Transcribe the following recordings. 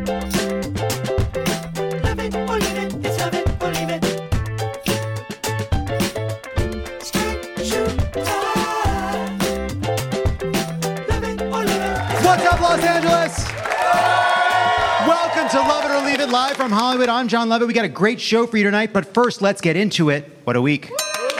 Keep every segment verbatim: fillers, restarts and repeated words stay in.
Love it or leave it, it's love it or leave it. Straight shoot time. Love it or leave it. What's up, Los Angeles? Welcome to Love It or Leave It, live from Hollywood. I'm John Lovett. We got a great show for you tonight, but first, let's get into it. What a week.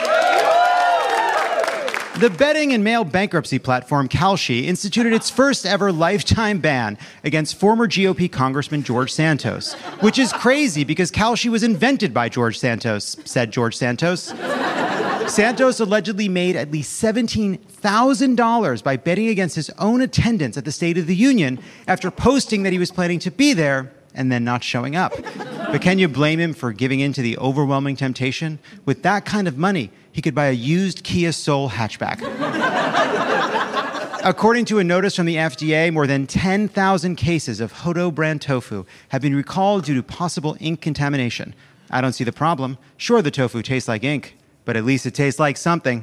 The betting and mail bankruptcy platform Kalshi instituted its first ever lifetime ban against former G O P Congressman George Santos, which is crazy because Kalshi was invented by George Santos, said George Santos. Santos allegedly made at least seventeen thousand dollars by betting against his own attendance at the State of the Union after posting that he was planning to be there and then not showing up. But can you blame him for giving in to the overwhelming temptation? With that kind of money, he could buy a used Kia Soul hatchback. According to a notice from the F D A, more than ten thousand cases of Hodo brand tofu have been recalled due to possible ink contamination. I don't see the problem. Sure, the tofu tastes like ink, but at least it tastes like something.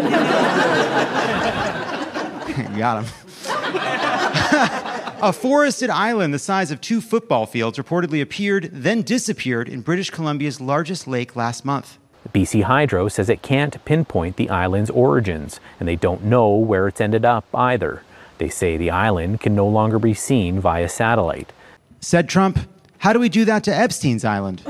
Got him. A forested island the size of two football fields reportedly appeared, then disappeared in British Columbia's largest lake last month. B C Hydro says it can't pinpoint the island's origins, and they don't know where it's ended up either. They say the island can no longer be seen via satellite. Said Trump, how do we do that to Epstein's Island?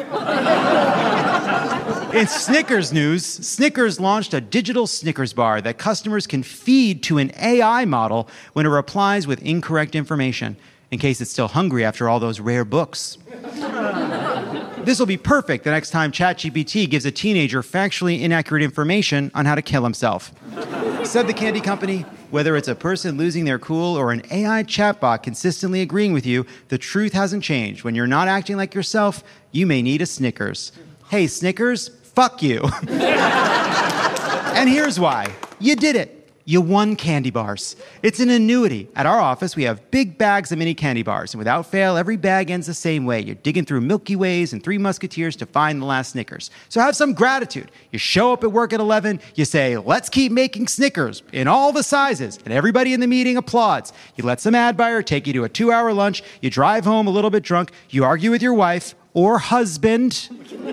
In Snickers news, Snickers launched a digital Snickers bar that customers can feed to an A I model when it replies with incorrect information, in case it's still hungry after all those rare books. This will be perfect the next time ChatGPT gives a teenager factually inaccurate information on how to kill himself. Said the candy company, whether it's a person losing their cool or an A I chatbot consistently agreeing with you, the truth hasn't changed. When you're not acting like yourself, you may need a Snickers. Hey, Snickers, fuck you. And here's why. You did it. You won candy bars. It's an annuity. At our office, we have big bags of mini candy bars, and without fail, every bag ends the same way. You're digging through Milky Ways and Three Musketeers to find the last Snickers. So have some gratitude. You show up at work at eleven, you say, let's keep making Snickers in all the sizes, and everybody in the meeting applauds. You let some ad buyer take you to a two-hour lunch, you drive home a little bit drunk, you argue with your wife or husband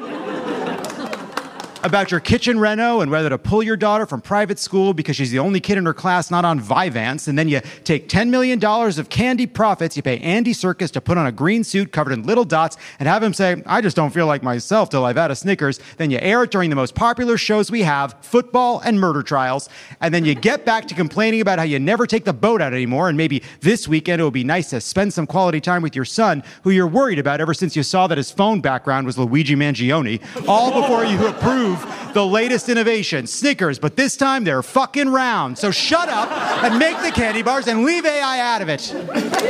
about your kitchen reno and whether to pull your daughter from private school because she's the only kid in her class not on Vyvanse, and then you take ten million dollars of candy profits, you pay Andy Serkis to put on a green suit covered in little dots and have him say, I just don't feel like myself till I've had a Snickers. Then you air it during the most popular shows we have, football and murder trials, and then you get back to complaining about how you never take the boat out anymore, and maybe this weekend it would be nice to spend some quality time with your son, who you're worried about ever since you saw that his phone background was Luigi Mangione, all before you approve the latest innovation, Snickers, but this time they're fucking round. So shut up and make the candy bars and leave A I out of it.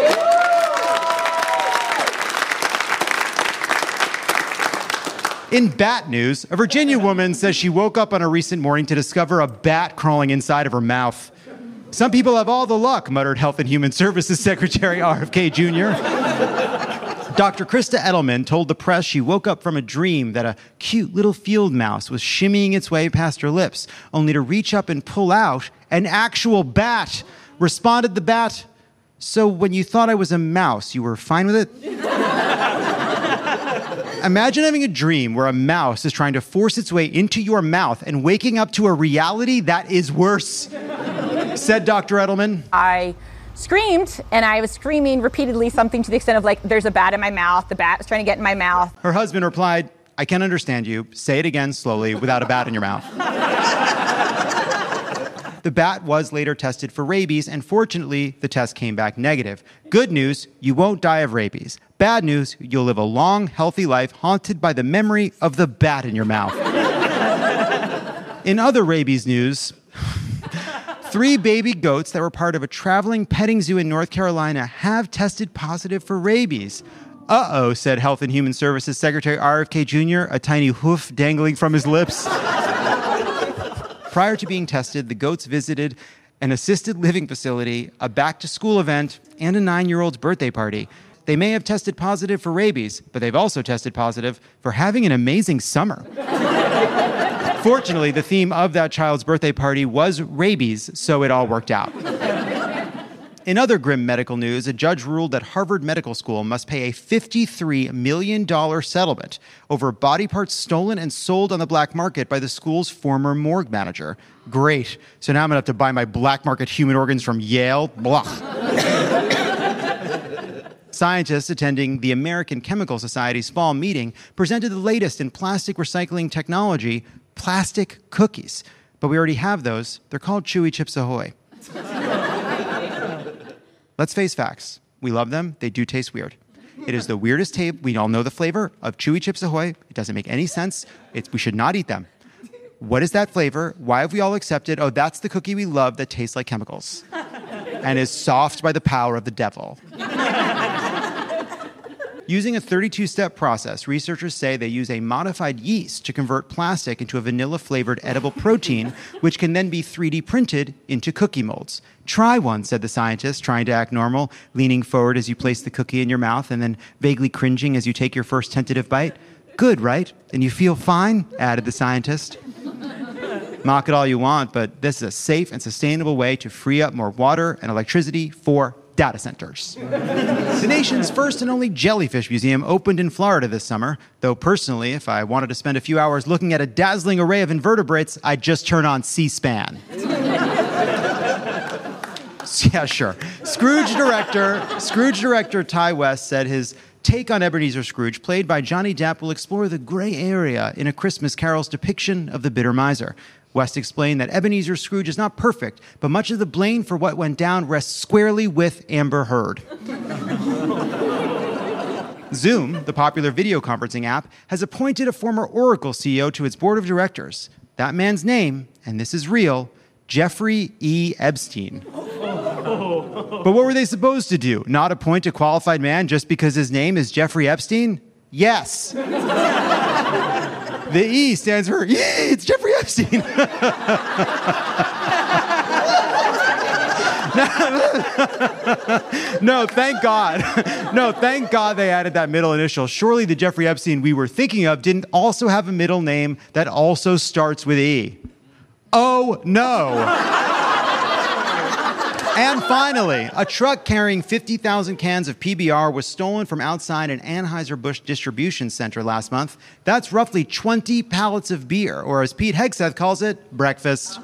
In bat news, a Virginia woman says she woke up on a recent morning to discover a bat crawling inside of her mouth. Some people have all the luck, muttered Health and Human Services Secretary R F K Junior Doctor Krista Edelman told the press she woke up from a dream that a cute little field mouse was shimmying its way past her lips, only to reach up and pull out an actual bat. Responded the bat, so when you thought I was a mouse, you were fine with it? Imagine having a dream where a mouse is trying to force its way into your mouth and waking up to a reality that is worse, said Doctor Edelman. I screamed, and I was screaming repeatedly something to the extent of, like, there's a bat in my mouth, the bat is trying to get in my mouth. Her husband replied, I can understand you. Say it again slowly without a bat in your mouth. The bat was later tested for rabies, and fortunately, the test came back negative. Good news, you won't die of rabies. Bad news, you'll live a long, healthy life haunted by the memory of the bat in your mouth. In other rabies news, three baby goats that were part of a traveling petting zoo in North Carolina have tested positive for rabies. Uh-oh, said Health and Human Services Secretary R F K Junior, a tiny hoof dangling from his lips. Prior to being tested, the goats visited an assisted living facility, a back-to-school event, and a nine-year-old's birthday party. They may have tested positive for rabies, but they've also tested positive for having an amazing summer. Fortunately, the theme of that child's birthday party was rabies, so it all worked out. In other grim medical news, a judge ruled that Harvard Medical School must pay a fifty-three million dollars settlement over body parts stolen and sold on the black market by the school's former morgue manager. Great. So now I'm going to have to buy my black market human organs from Yale. Blah. Scientists attending the American Chemical Society's fall meeting presented the latest in plastic recycling technology, plastic cookies. But we already have those. They're called Chewy Chips Ahoy. Let's face facts. We love them. They do taste weird. It is the weirdest tape. We all know the flavor of Chewy Chips Ahoy. It doesn't make any sense. It's, we should not eat them. What is that flavor? Why have we all accepted, oh, that's the cookie we love that tastes like chemicals and is soft by the power of the devil? Using a thirty-two step process, researchers say they use a modified yeast to convert plastic into a vanilla-flavored edible protein, which can then be three D printed into cookie molds. Try one, said the scientist, trying to act normal, leaning forward as you place the cookie in your mouth and then vaguely cringing as you take your first tentative bite. Good, right? And you feel fine, added the scientist. Mock it all you want, but this is a safe and sustainable way to free up more water and electricity for data centers. The nation's first and only jellyfish museum opened in Florida this summer, though personally, if I wanted to spend a few hours looking at a dazzling array of invertebrates, I'd just turn on C-SPAN. Yeah, sure. Scrooge director, Scrooge director Ty West said his take on Ebenezer Scrooge, played by Johnny Depp, will explore the gray area in A Christmas Carol's depiction of the bitter miser. West explained that Ebenezer Scrooge is not perfect, but much of the blame for what went down rests squarely with Amber Heard. Zoom, the popular video conferencing app, has appointed a former Oracle C E O to its board of directors. That man's name, and this is real, Jeffrey E. Epstein. But what were they supposed to do? Not appoint a qualified man just because his name is Jeffrey Epstein? Yes. The E stands for, yeah, it's Jeffrey Epstein. no, no, thank God. No, thank God they added that middle initial. Surely the Jeffrey Epstein we were thinking of didn't also have a middle name that also starts with E. Oh, no. And finally, a truck carrying fifty thousand cans of P B R was stolen from outside an Anheuser-Busch distribution center last month. That's roughly twenty pallets of beer, or as Pete Hegseth calls it, breakfast.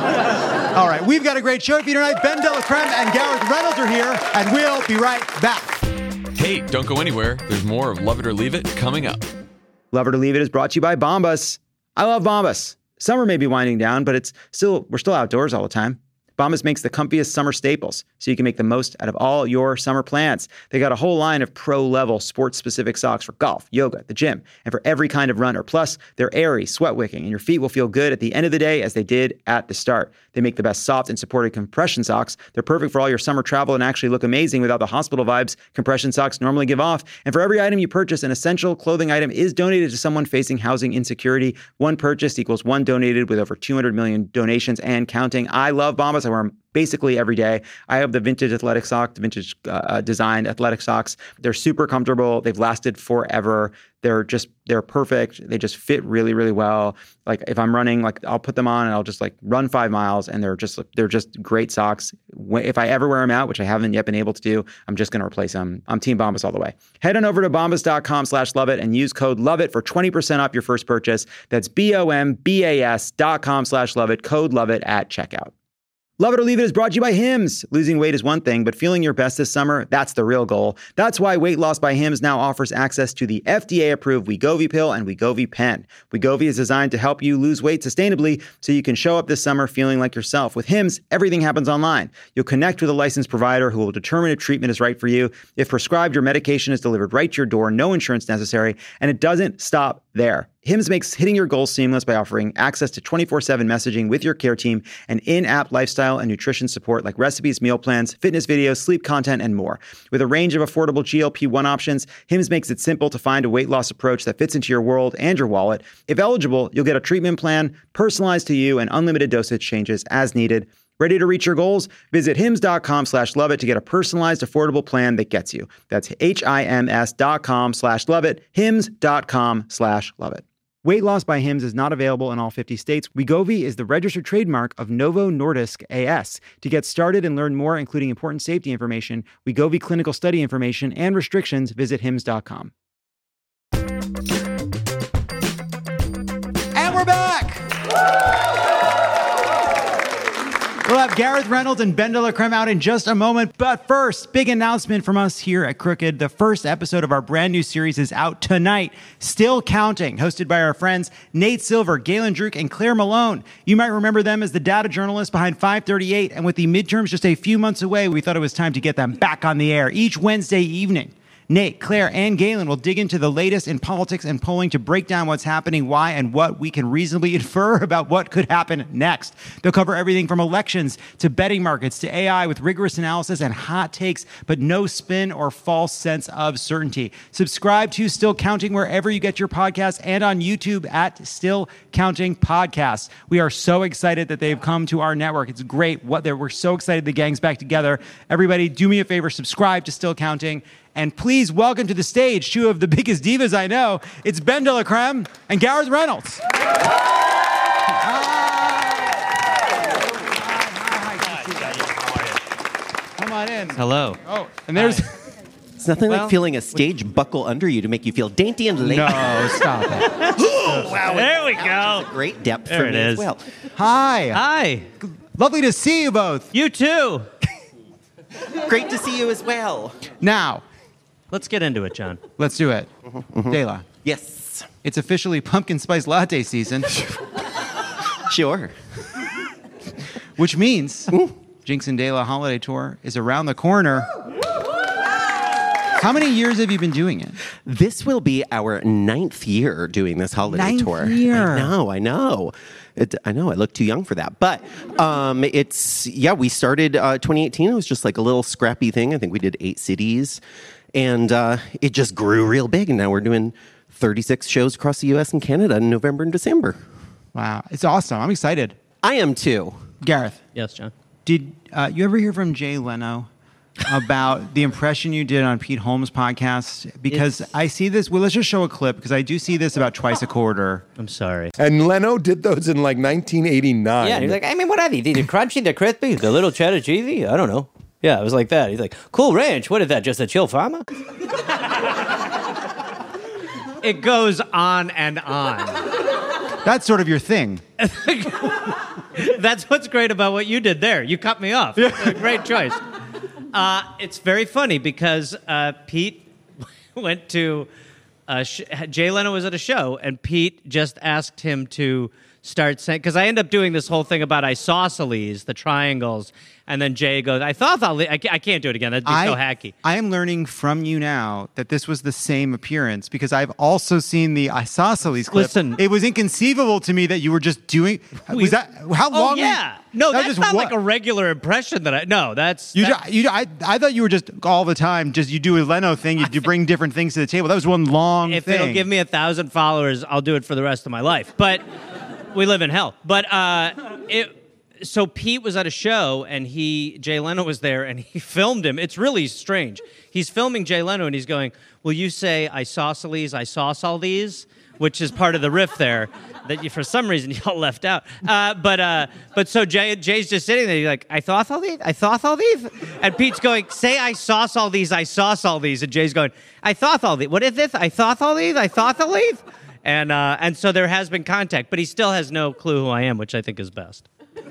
All right, we've got a great show for you tonight. Ben Delacreme and Gareth Reynolds are here, and we'll be right back. Hey, don't go anywhere. There's more of Love It or Leave It coming up. Love It or Leave It is brought to you by Bombas. I love Bombas. Summer may be winding down, but it's still we're still outdoors all the time. Bombas makes the comfiest summer staples, so you can make the most out of all your summer plans. They got a whole line of pro-level sports-specific socks for golf, yoga, the gym, and for every kind of runner. Plus, they're airy, sweat-wicking, and your feet will feel good at the end of the day as they did at the start. They make the best soft and supported compression socks. They're perfect for all your summer travel and actually look amazing without the hospital vibes compression socks normally give off. And for every item you purchase, an essential clothing item is donated to someone facing housing insecurity. One purchased equals one donated, with over two hundred million donations and counting. I love Bombas. I wear them basically every day. I have the vintage athletic sock, the vintage uh, designed athletic socks. They're super comfortable. They've lasted forever. They're just, they're perfect. They just fit really, really well. Like if I'm running, like I'll put them on and I'll just like run five miles and they're just, they're just great socks. If I ever wear them out, which I haven't yet been able to do, I'm just going to replace them. I'm Team Bombas all the way. Head on over to bombas.com slash love it and use code LOVEIT for twenty percent off your first purchase. That's B-O-M-B-A-S dot com slash love it, code LOVEIT at checkout. Love It or Leave It is brought to you by Hims. Losing weight is one thing, but feeling your best this summer, that's the real goal. That's why Weight Loss by Hims now offers access to the F D A-approved Wegovy pill and Wegovy pen. Wegovy is designed to help you lose weight sustainably so you can show up this summer feeling like yourself. With Hims, everything happens online. You'll connect with a licensed provider who will determine if treatment is right for you. If prescribed, your medication is delivered right to your door, no insurance necessary, and it doesn't stop there. Hims makes hitting your goals seamless by offering access to twenty-four seven messaging with your care team and in-app lifestyle and nutrition support like recipes, meal plans, fitness videos, sleep content, and more. With a range of affordable G L P one options, Hims makes it simple to find a weight loss approach that fits into your world and your wallet. If eligible, you'll get a treatment plan personalized to you and unlimited dosage changes as needed. Ready to reach your goals? Visit hims.com slash love it to get a personalized, affordable plan that gets you. That's H-I-M-S dot com slash love it, hims.com slash love it. Weight loss by Hims is not available in all fifty states. Wegovy is the registered trademark of Novo Nordisk A S. To get started and learn more, including important safety information, Wegovy clinical study information, and restrictions, visit hims dot com. And we're back! We'll have Gareth Reynolds and Ben de la Creme out in just a moment. But first, big announcement from us here at Crooked. The first episode of our brand new series is out tonight, Still Counting, hosted by our friends Nate Silver, Galen Druk, and Claire Malone. You might remember them as the data journalists behind five thirty-eight, and with the midterms just a few months away, we thought it was time to get them back on the air each Wednesday evening. Nate, Claire, and Galen will dig into the latest in politics and polling to break down what's happening, why, and what we can reasonably infer about what could happen next. They'll cover everything from elections to betting markets to A I with rigorous analysis and hot takes, but no spin or false sense of certainty. Subscribe to Still Counting wherever you get your podcasts and on YouTube at Still Counting Podcasts. We are so excited that they've come to our network. It's great. What they're, we're so excited the gang's back together. Everybody, do me a favor, subscribe to Still Counting. And please welcome to the stage two of the biggest divas I know. It's Ben de la Creme and Gareth Reynolds. Come on in. Hello. Oh, and there's... It's nothing Well, like feeling a stage buckle under you to make you feel dainty and late. No, stop it. Wow, There we now go. it's a great depth There for it me is. as well. Hi. Hi. Lovely to see you both. You too. Great to see you as well. Now, Let's get into it, John. let's do it. Dela, Yes, it's officially pumpkin spice latte season, sure. which means Jinx and Dela Holiday Tour is around the corner. How many years have you been doing it? This will be our ninth year doing this holiday Ninth tour. year. I know, I know. It, I know, I look too young for that. But um, it's, yeah, we started uh, twenty eighteen. It was just like a little scrappy thing. I think we did eight cities. And uh, it just grew real big. And now we're doing thirty-six shows across the U S and Canada in November and December. Wow, it's awesome. I'm excited. I am too. Gareth, Yes, John. did uh, you ever hear from Jay Leno about the impression you did on Pete Holmes' podcast? Because It's- I see this. Well, let's just show a clip because I do see this about twice a quarter. I'm sorry. And Leno did those in like nineteen eighty-nine. Yeah, he's like, I mean, what are these? They're crunchy, they're crispy, they're little cheddar cheesy. I don't know. Yeah, it was like that. He's like, Cool Ranch. What is that? Just a chill farmer? It goes on and on. That's sort of your thing. That's what's great about what you did there. You cut me off. It's a great choice. Uh, it's very funny because uh, Pete went to uh, sh- Jay Leno was at a show, and Pete just asked him to start saying, because I end up doing this whole thing about isosceles, the triangles, and then Jay goes, I thought I'll, I, ca- I can't do it again. That'd be I, so hacky. I am learning from you now that this was the same appearance because I've also seen the isosceles clip. Listen. It was inconceivable to me that you were just doing. We- Was that how Oh, long? were you- yeah. No, that that's was not just like what- a regular impression that I, no, that's, You, that- ju- you, I, I thought you were just all the time. Just you do a Leno thing. You, you bring different things to the table. That was one long if thing. it'll give me a thousand followers, I'll do it for the rest of my life. But we live in hell. But uh, it. So Pete was at a show, and he Jay Leno was there, and he filmed him. It's really strange. He's filming Jay Leno, and he's going, "Will you say isosceles, I sauce all these?" Which is part of the riff there that you, for some reason, y'all left out. Uh, but uh, but so Jay Jay's just sitting there. He's like, "I thought all these, I thought all these," and Pete's going, "Say I sauce all these, I sauce all these," and Jay's going, "I thought all these. What is this? I thought all these, I thought all these." And uh, and so there has been contact, but he still has no clue who I am, which I think is best.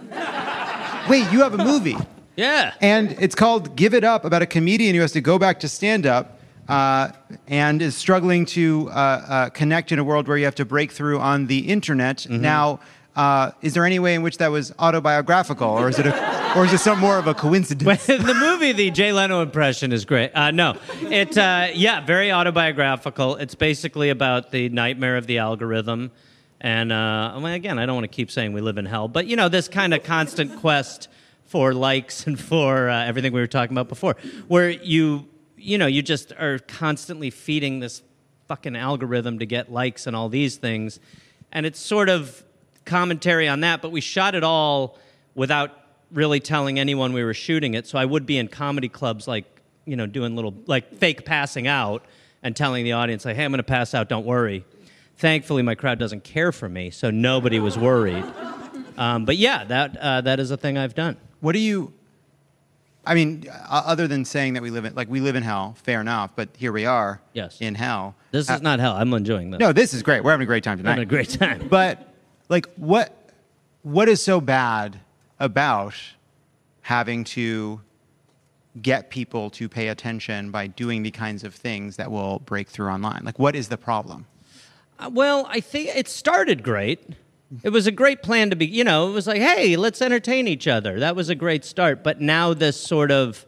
Wait, you have a movie, Yeah. and it's called "Give It Up," about a comedian who has to go back to stand up. Uh, and is struggling to uh, uh, connect in a world where you have to break through on the internet. Mm-hmm. Now, uh, is there any way in which that was autobiographical, or is it, a, or is it some more of a coincidence? In the movie, the Jay Leno impression is great. Uh, no, it uh, yeah, very autobiographical. It's basically about the nightmare of the algorithm, and uh, I mean, again, I don't want to keep saying we live in hell, but you know, this kind of constant quest for likes and for uh, everything we were talking about before, where you. You know, you just are constantly feeding this fucking algorithm to get likes and all these things. And it's sort of commentary on that, but we shot it all without really telling anyone we were shooting it. So I would be in comedy clubs, like, you know, doing little, like, fake passing out and telling the audience, like, hey, I'm going to pass out, don't worry. Thankfully, my crowd doesn't care for me, so nobody was worried. Um, but yeah, that uh, that is a thing I've done. What do you? I mean, uh, other than saying that we live in like we live in hell, fair enough. But here we are, Yes. in hell. This Uh, is not hell. I'm enjoying this. No, this is great. We're having a great time tonight. having a great time. But like, what what is so bad about having to get people to pay attention by doing the kinds of things that will break through online? Like, what is the problem? Uh, well, I think it started great. It was a great plan to be, you know, it was like, hey, let's entertain each other. That was a great start. But now this sort of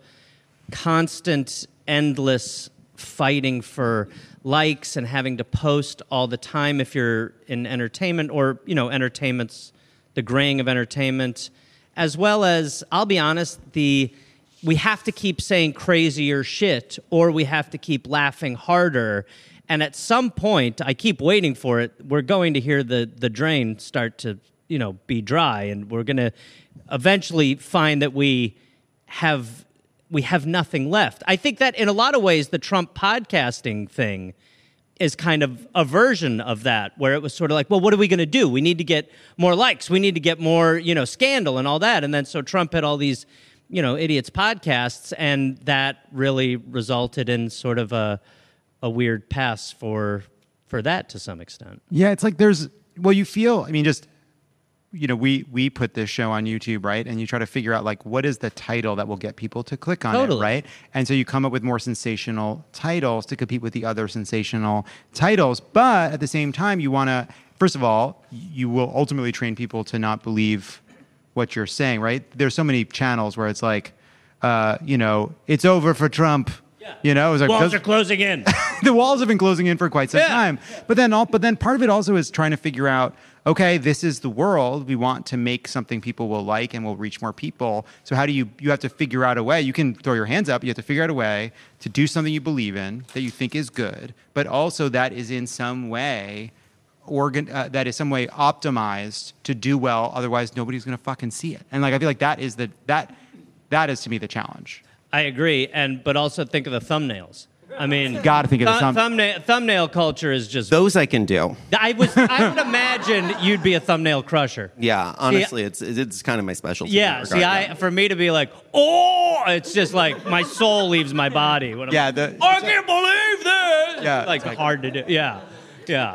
constant, endless fighting for likes and having to post all the time if you're in entertainment or, you know, entertainment's the graying of entertainment, as well as, I'll be honest, the we have to keep saying crazier shit or we have to keep laughing harder. And at some point, I keep waiting for it, we're going to hear the, the drain start to, you know, be dry, and we're going to eventually find that we have we have nothing left. I think that in a lot of ways, the Trump podcasting thing is kind of a version of that, where it was sort of like, well, what are we going to do? We need to get more likes. We need to get more, you know, scandal and all that. And then so Trump had all these, you know, idiots podcasts, and that really resulted in sort of a a weird pass for for that to some extent. Yeah, it's like there's well, you feel. I mean, just you know, we we put this show on YouTube, right? And you try to figure out like what is the title that will get people to click on Totally. it, right? And so you come up with more sensational titles to compete with the other sensational titles, but at the same time, you want to. First of all, you will ultimately train people to not believe what you're saying, right? There's so many channels where it's like, uh, you know, it's over for Trump. Yeah. You know, it was like Walls are closing in. the walls have been closing in for quite some Yeah. time. But then, all, but then part of it also is trying to figure out, okay, this is the world. We want to make something people will like and will reach more people. So how do you? You have to figure out a way. You can throw your hands up. You have to figure out a way to do something you believe in that you think is good, but also that is in some way organ uh, that is some way optimized to do well. Otherwise, nobody's going to fucking see it. And like I feel like that is the that that is to me the challenge. I agree, and but also think of the thumbnails. I mean, Got to think of the thu- thumb- thumbnail thumbnail culture is just. Those I can do. I was. I would imagine you'd be a thumbnail crusher. Yeah, honestly, it's it's kind of my specialty. in Yeah. that See, regard, I yeah. for me to be like, oh, it's just like my soul leaves my body. When I'm Yeah, like, the- I can't believe this. Yeah, like it's like- hard to do. Yeah, yeah.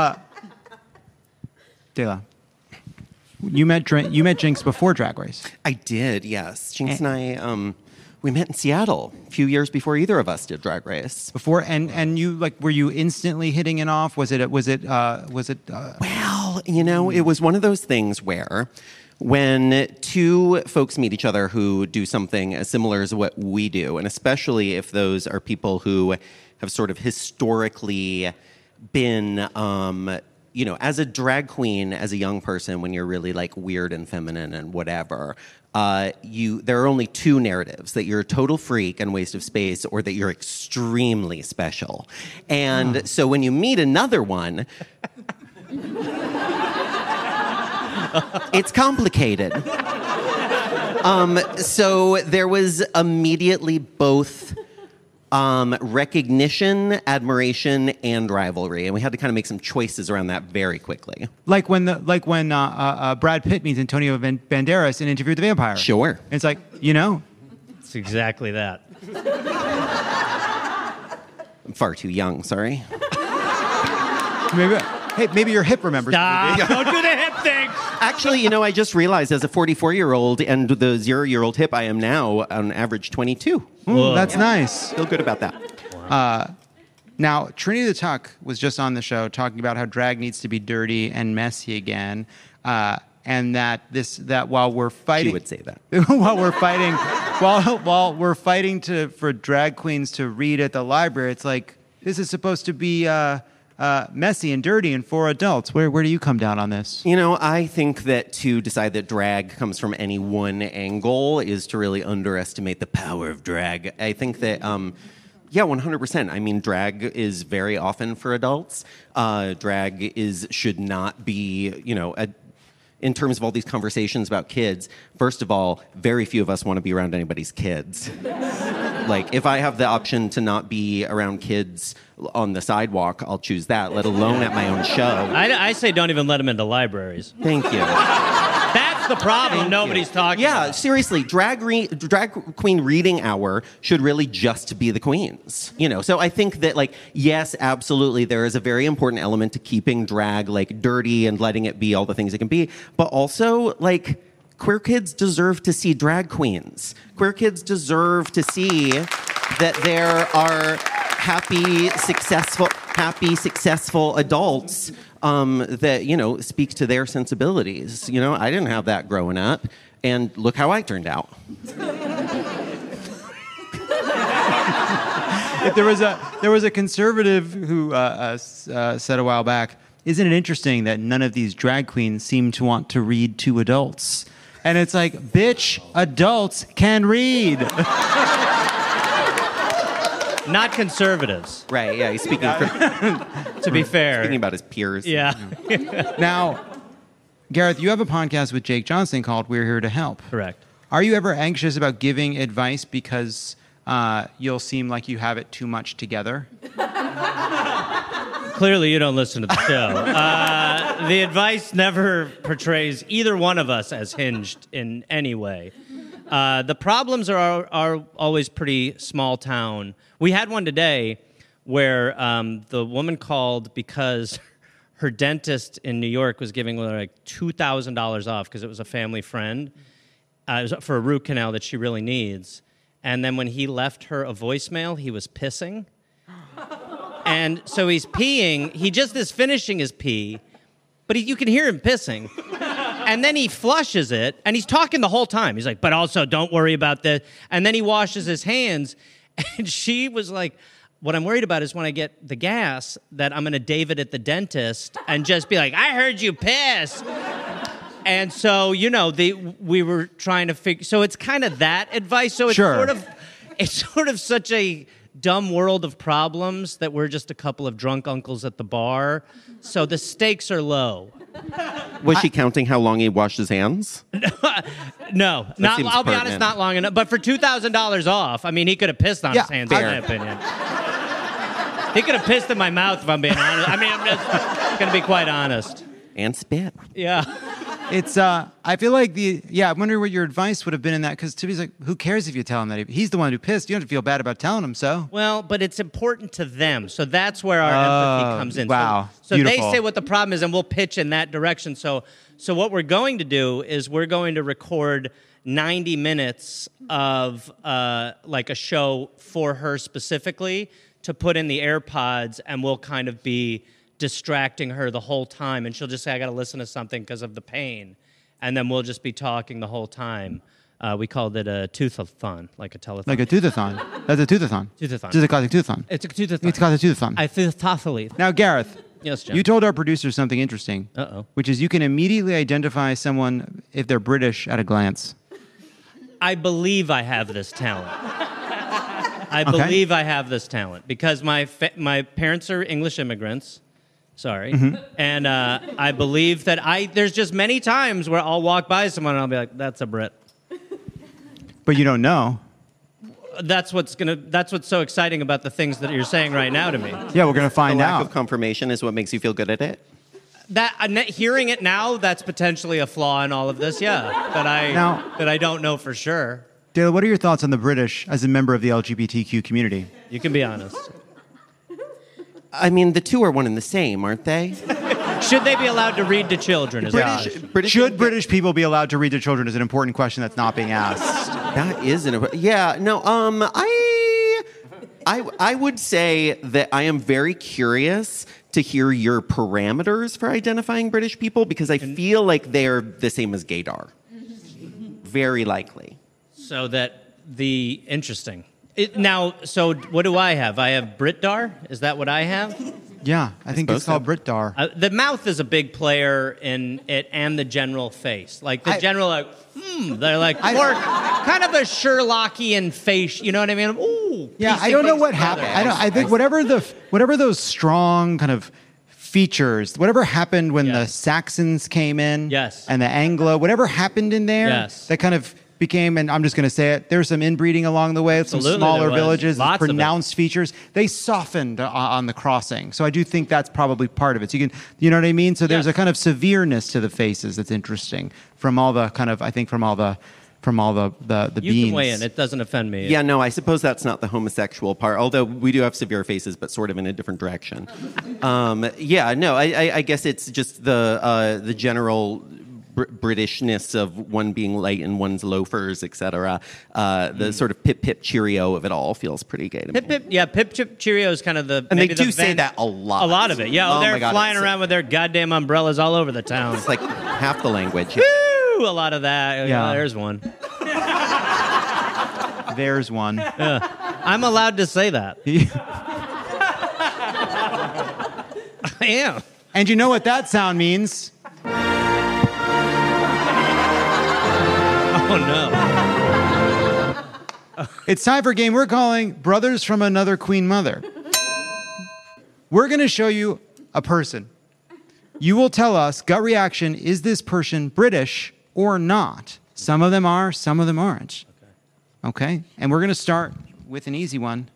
De La, you met Dr- you met Jinx before Drag Race. I did, yes. Jinx and I, um, we met in Seattle a few years before either of us did Drag Race. Before and and you like were you instantly hitting it off? Was it was it uh, was it? Uh, Well, you know, it was one of those things where when two folks meet each other who do something as similar as what we do, and especially if those are people who have sort of historically been, um, you know, as a drag queen, as a young person, when you're really like weird and feminine and whatever, uh, you there are only two narratives: that you're a total freak and waste of space, or that you're extremely special. And so when you meet another one, it's complicated. Um, so there was immediately both um, recognition, admiration, and rivalry, and we had to kind of make some choices around that very quickly. like when the like when uh, uh, uh, Brad Pitt meets Antonio Ban- Banderas in Interview with the Vampire. Sure. It's like you know. It's exactly that. I'm far too young, sorry. Maybe, hey, maybe your hip remembers. the Stop. movie. Don't do the hip thing. Actually, you know, I just realized as a forty-four-year-old and the zero-year-old hip, I am now on average twenty-two. Ooh, that's nice. Feel good about that. Now, Trinity the Tuck was just on the show talking about how drag needs to be dirty and messy again, uh, and that this that while we're fighting, She would say that. while we're fighting, while while we're fighting to for drag queens to read at the library, it's like this is supposed to be uh, uh, messy and dirty and for adults. Where where do you come down on this? You know, I think that to decide that drag comes from any one angle is to really underestimate the power of drag. I think that, um, yeah, one hundred percent. I mean, drag is very often for adults. Uh, drag is should not be, you know, a, in terms of all these conversations about kids, first of all, very few of us want to be around anybody's kids. Like, if I have the option to not be around kids on the sidewalk, I'll choose that, let alone at my own show. I, I say don't even let them into libraries. Thank you. That's the problem. Thank Nobody's you. talking Yeah, about. seriously, drag, re- drag queen reading hour should really just be the queens. You know, so I think that, like, yes, absolutely, there is a very important element to keeping drag, like, dirty and letting it be all the things it can be. But also, like, queer kids deserve to see drag queens. Queer kids deserve to see that there are happy, successful, happy, successful adults um, that, you know, speak to their sensibilities. You know, I didn't have that growing up, and look how I turned out. If there was a there was a conservative who uh, uh, s- uh, said a while back, "Isn't it interesting that none of these drag queens seem to want to read to adults?" And it's like, bitch, adults can read. Not conservatives. Right, yeah, he's speaking for, To be fair. speaking about his peers. Yeah. Now, Gareth, you have a podcast with Jake Johnson called We're Here to Help. Correct. Are you ever anxious about giving advice because uh, you'll seem like you have it too much together? Clearly, you don't listen to the show. Uh, the advice never portrays either one of us as hinged in any way. Uh, the problems are are always pretty small town. We had one today where um, the woman called because her dentist in New York was giving her like two thousand dollars off because it was a family friend uh, it was for a root canal that she really needs. And then when he left her a voicemail, he was pissing. And so he's peeing. He just is finishing his pee, but he, you can hear him pissing. And then he flushes it, and he's talking the whole time. He's like, but also don't worry about this. And then he washes his hands, and she was like, what I'm worried about is when I get the gas that I'm going to David at the dentist and just be like, I heard you piss. And so, you know, the, we were trying to figure, so it's kind of that advice. So it's Sure. sort of, it's sort of such a dumb world of problems that we're just a couple of drunk uncles at the bar. So the stakes are low. Was she counting how long he washed his hands? No, not, seems I'll be honest, pertinent. not long enough. But for two thousand dollars off, I mean, he could have pissed on Yeah, his hands, fair. in my opinion. He could have pissed in my mouth, if I'm being honest. I mean, I'm just going to be quite honest. And spit. Yeah. It's, uh, I feel like the, yeah, I wonder what your advice would have been in that, because Timmy's like, who cares if you tell him that? He, he's the one who pissed. You don't have to feel bad about telling him so. Well, but it's important to them. So that's where our Oh, empathy comes in. wow. So, so they Beautiful. say what the problem is, and we'll pitch in that direction. So, so what we're going to do is we're going to record ninety minutes of uh, like a show for her specifically to put in the AirPods, and we'll kind of be distracting her the whole time. And she'll just say, I got to listen to something because of the pain. And then we'll just be talking the whole time. Uh, we called it a toothathon, like a telethon. Like a toothathon. That's a toothathon. Toothathon. Just a classic toothathon. It's a toothathon. It's called a toothathon. I toothathon. Now, Gareth, Yes, John. you told our producer something interesting. Uh-oh. Which is you can immediately identify someone if they're British at a glance. I believe I have this talent. I Okay. believe I have this talent because my fa- my parents are English immigrants. Sorry, Mm-hmm. and uh, I believe that I. There's just many times where I'll walk by someone and I'll be like, "That's a Brit." But you don't know. That's what's gonna. That's what's so exciting about the things that you're saying right now to me. Yeah, we're going to The find lack out. of confirmation is what makes you feel good at it. That uh, ne- hearing it now, that's potentially a flaw in all of this. Yeah, that I Now- that I don't know for sure. Dale, what are your thoughts on the British as a member of the L G B T Q community? You can be honest. I mean, the two are one and the same, aren't they? Should they be allowed to read to children? Is British- that- British- Should British people be allowed to read to children is an important question that's not being asked. That is an yeah. No, um, I, I, I would say that I am very curious to hear your parameters for identifying British people because I feel like they're the same as gaydar. Very likely. So that the interesting. It, now, so what do I have? I have Britdar. Is that what I have? Yeah, I think it's suppose called so. Britdar. Uh, the mouth is a big player in it, and the general face. Like the I- general, like hmm. They're like I- more kind of a Sherlockian face. You know what I mean? Ooh. Yeah, piecing I don't know things what together. happened. I don't. I think whatever the whatever those strong kind of features, whatever happened when the Yes. Saxons came in, Yes. and the Anglo, whatever happened in there, Yes. that kind of became, and I'm just going to say it, there's some inbreeding along the way, some Absolutely, smaller there was. villages, Lots of it. pronounced features. They softened uh, on the crossing. So I do think that's probably part of it. So you can, you know what I mean? So there's Yes. a kind of severeness to the faces that's interesting from all the kind of, I think from all the, from all the, the, the You beans. can weigh in. It doesn't offend me. Yeah, no, I suppose that's not the homosexual part, although we do have severe faces, but sort of in a different direction. Um, yeah, no, I, I, I guess it's just the uh, the general br- Britishness of one being light and one's loafers, et cetera. Uh, the sort of pip pip cheerio of it all feels pretty gay to Pip me. Pip, yeah, Pip Chip Cheerio is kind of the. And maybe they do the say Venn- that a lot. A lot of it, yeah. Oh, Oh they're my God, flying it's- around with their goddamn umbrellas all over the town. It's like half the language. Woo! A lot of that. Yeah. Yeah, there's one. There's one. I'm allowed to say that. I am. And you know what that sound means? Oh no. It's time for a game we're calling Brothers from Another Queen Mother. We're going to show you a person. You will tell us, gut reaction, is this person British or not? Some of them are, some of them aren't. Okay? And we're going to start with an easy one.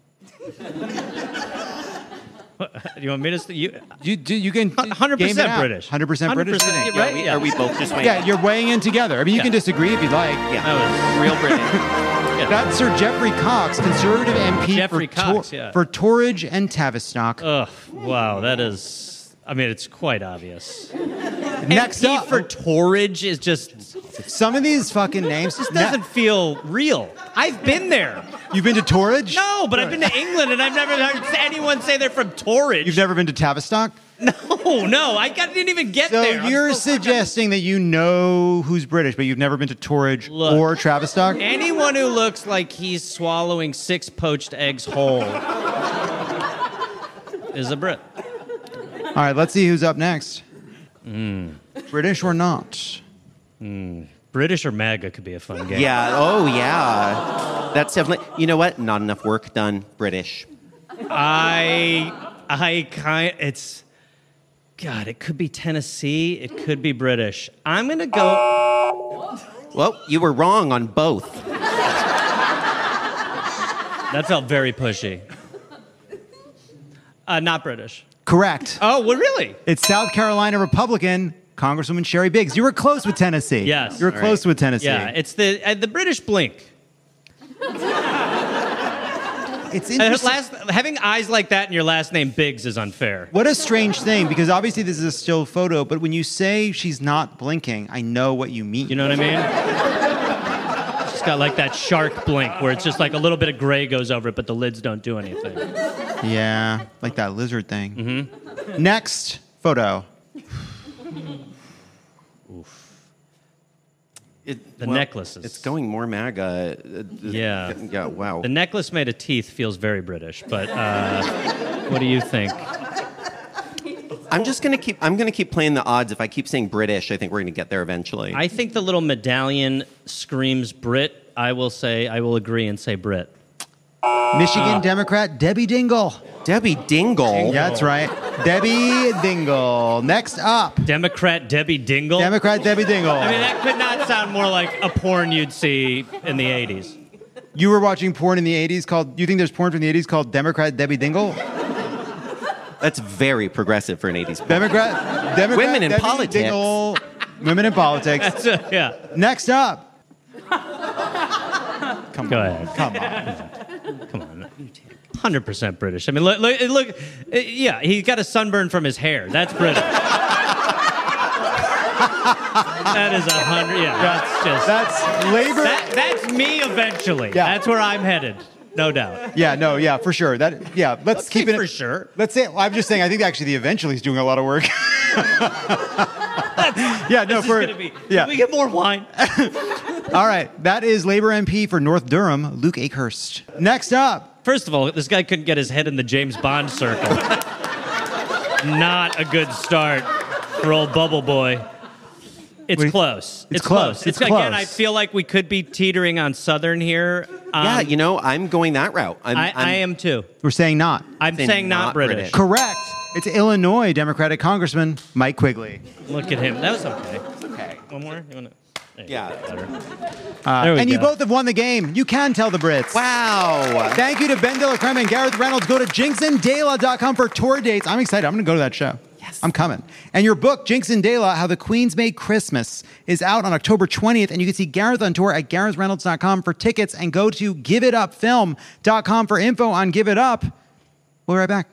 You want me to? St- you, You, do, you can one hundred game it percent out. British. one hundred percent British? one hundred percent, Yeah, right? we- Yeah. Are we both just weighing? Yeah, you're weighing in together. I mean, you Yeah. can disagree if you'd like. Yeah, That was- real British. That's Sir Jeffrey Cox, Conservative M P Jeffrey for, Cox, yeah. for Torridge and Tavistock. Ugh, wow, that is. I mean, it's quite obvious. Next M P up, for Torridge is just. some of these fucking names. This doesn't feel real. I've been there. You've been to Torridge? No, but I've been to England and I've never heard anyone say they're from Torridge. You've never been to Tavistock? No, no, I got, didn't even get So there. I'm you're so fucking- suggesting that you know who's British, but you've never been to Torridge Look. or Tavistock? Anyone who looks like he's swallowing six poached eggs whole is a Brit. All right, let's see who's up next. British or not? British or MAGA could be a fun game. Yeah. Oh, yeah. That's definitely. You know what? Not enough work done. British. I, I kind. It's. God, it could be Tennessee. It could be British. I'm gonna go. Well, you were wrong on both. That felt very pushy. Uh, not British. Correct. Oh, well, really? It's South Carolina Republican Congresswoman Sherry Biggs. You were close with Tennessee. Yes. You were All close with Tennessee. Yeah, it's the uh, the British blink. It's Uh, interesting. last, having eyes like that in your last name Biggs is unfair. What a strange thing, because obviously this is a still photo, but when you say she's not blinking, I know what you mean. You know what I mean? She's got like that shark blink where it's just like a little bit of gray goes over it, but the lids don't do anything. Yeah, like that lizard thing. Mm-hmm. Next photo. It, The necklaces. It's going more MAGA. Uh, Yeah. Yeah. Wow. The necklace made of teeth feels very British, but uh, what do you think? I'm just gonna keep. I'm gonna keep playing the odds. If I keep saying British, I think we're gonna get there eventually. I think the little medallion screams Brit. I will say, I will agree and say Brit. Michigan Democrat Debbie Dingle. Debbie Dingle. Yeah, that's right. Debbie Dingle. Next up, Democrat Debbie Dingle. Democrat Debbie Dingle. I mean, that could not sound more like a porn you'd see in the eighties. You were watching porn in the eighties called, you think there's porn from the eighties called Democrat Debbie Dingle? That's very progressive for an eighties. Democrat, Democrat Women in Debbie politics. Dingle. Women in politics. That's a, yeah. Next up. Come Go on. ahead. Come on. Come on. one hundred percent British. I mean, look, look, look, uh, yeah, he got a sunburn from his hair. That's British. That is a hundred, yeah, that's just, That's labor. that, that's me eventually. Yeah. That's where I'm headed, no doubt. Yeah, no, yeah, for sure. That, yeah, let's Let's keep say it for sure. Let's say. I'm just saying. I think actually the eventually is doing a lot of work. yeah, no, This for is gonna be, yeah. Can we get more wine? All right, that is Labor M P for North Durham, Luke Akehurst. Next up, First of all, this guy couldn't get his head in the James Bond circle. Not a good start for old Bubble Boy. It's Wait, close. it's close. It's Again, close. I feel like we could be teetering on Southern here. Um, Yeah, you know, I'm going that route. I'm, I, I'm, I am too. we're saying not. I'm Saying saying not, not British. British. Correct. It's Illinois Democratic Congressman Mike Quigley. Look at him. That was okay. Okay. One more? You wanna... Yeah. Uh, There we and you go. both have won the game. You can tell the Brits. Wow. Thank you to Ben Delacreme and Gareth Reynolds. Go to jinx and dela dot com for tour dates. I'm excited. I'm going to go to that show. Yes. I'm coming. And your book, Jinx and Dela, How the Queens Made Christmas, is out on October twentieth. And you can see Gareth on tour at gareth reynolds dot com for tickets and go to give it up film dot com for info on Give It Up. We'll be right back.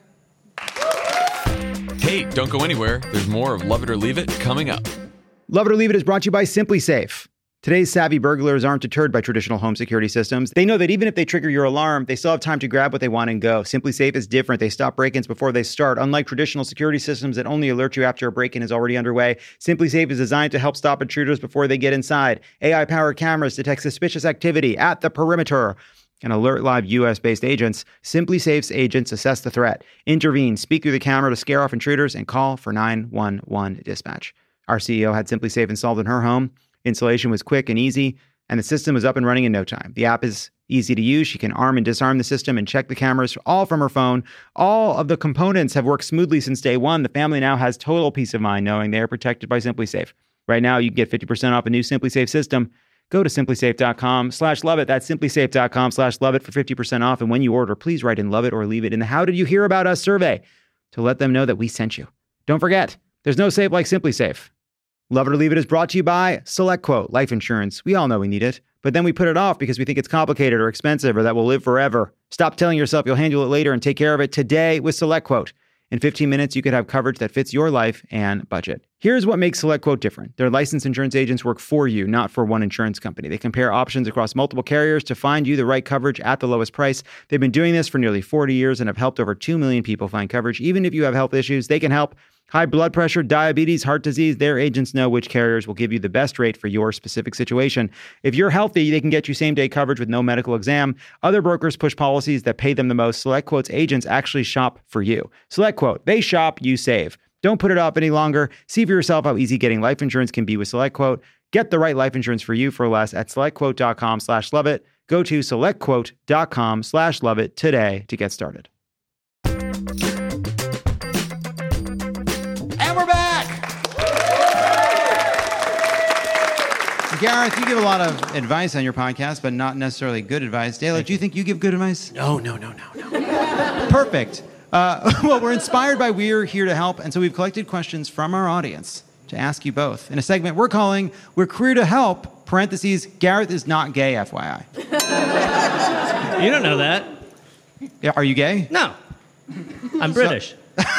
Hey, don't go anywhere. There's more of Love It or Leave It coming up. Love It or Leave It is brought to you by Simply Safe. Today's savvy burglars aren't deterred by traditional home security systems. They know that even if they trigger your alarm, they still have time to grab what they want and go. Simply Safe is different. They stop break-ins before they start. Unlike traditional security systems that only alert you after a break-in is already underway, Simply Safe is designed to help stop intruders before they get inside. A I-powered cameras detect suspicious activity at the perimeter and alert live U S-based agents. Simply Safe's agents assess the threat, intervene, speak through the camera to scare off intruders, and call for nine one one dispatch. Our C E O had Simply Safe installed in her home. Installation was quick and easy, and the system was up and running in no time. The app is easy to use. She can arm and disarm the system and check the cameras all from her phone. All of the components have worked smoothly since day one. The family now has total peace of mind knowing they are protected by Simply Safe. Right now, you can get fifty percent off a new Simply Safe system. Go to simply safe dot com slash love it. That's simply safe dot com slash love it for fifty percent off. And when you order, please write in love it or leave it in the How Did You Hear About Us survey to let them know that we sent you. Don't forget, there's no safe like Simply Safe. Love It or Leave It is brought to you by SelectQuote Life Insurance. We all know we need it, but then we put it off because we think it's complicated or expensive or that we'll live forever. Stop telling yourself you'll handle it later and take care of it today with SelectQuote. In fifteen minutes, you could have coverage that fits your life and budget. Here's what makes SelectQuote different. Their licensed insurance agents work for you, not for one insurance company. They compare options across multiple carriers to find you the right coverage at the lowest price. They've been doing this for nearly forty years and have helped over two million people find coverage. Even if you have health issues, they can help. High blood pressure, diabetes, heart disease, their agents know which carriers will give you the best rate for your specific situation. If you're healthy, they can get you same-day coverage with no medical exam. Other brokers push policies that pay them the most. SelectQuote's agents actually shop for you. SelectQuote, they shop, you save. Don't put it off any longer. See for yourself how easy getting life insurance can be with SelectQuote. Get the right life insurance for you for less at selectquote dot com slash love it. Go to selectquote dot com slash love it today to get started. And we're back! Gareth, you give a lot of advice on your podcast, but not necessarily good advice. Dela, do you think you give good advice? No, no, no, no, no. Perfect. Uh, well, we're inspired by We're Here to Help, and so we've collected questions from our audience to ask you both in a segment we're calling We're Queer to Help, parentheses, Gareth is not gay, F Y I. You don't know that. Yeah, are you gay? No. I'm British.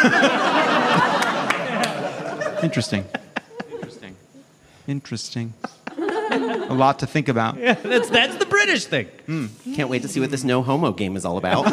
Interesting. Interesting. Interesting. A lot to think about. Yeah, that's, that's the British thing. Mm. Can't wait to see what this no homo game is all about.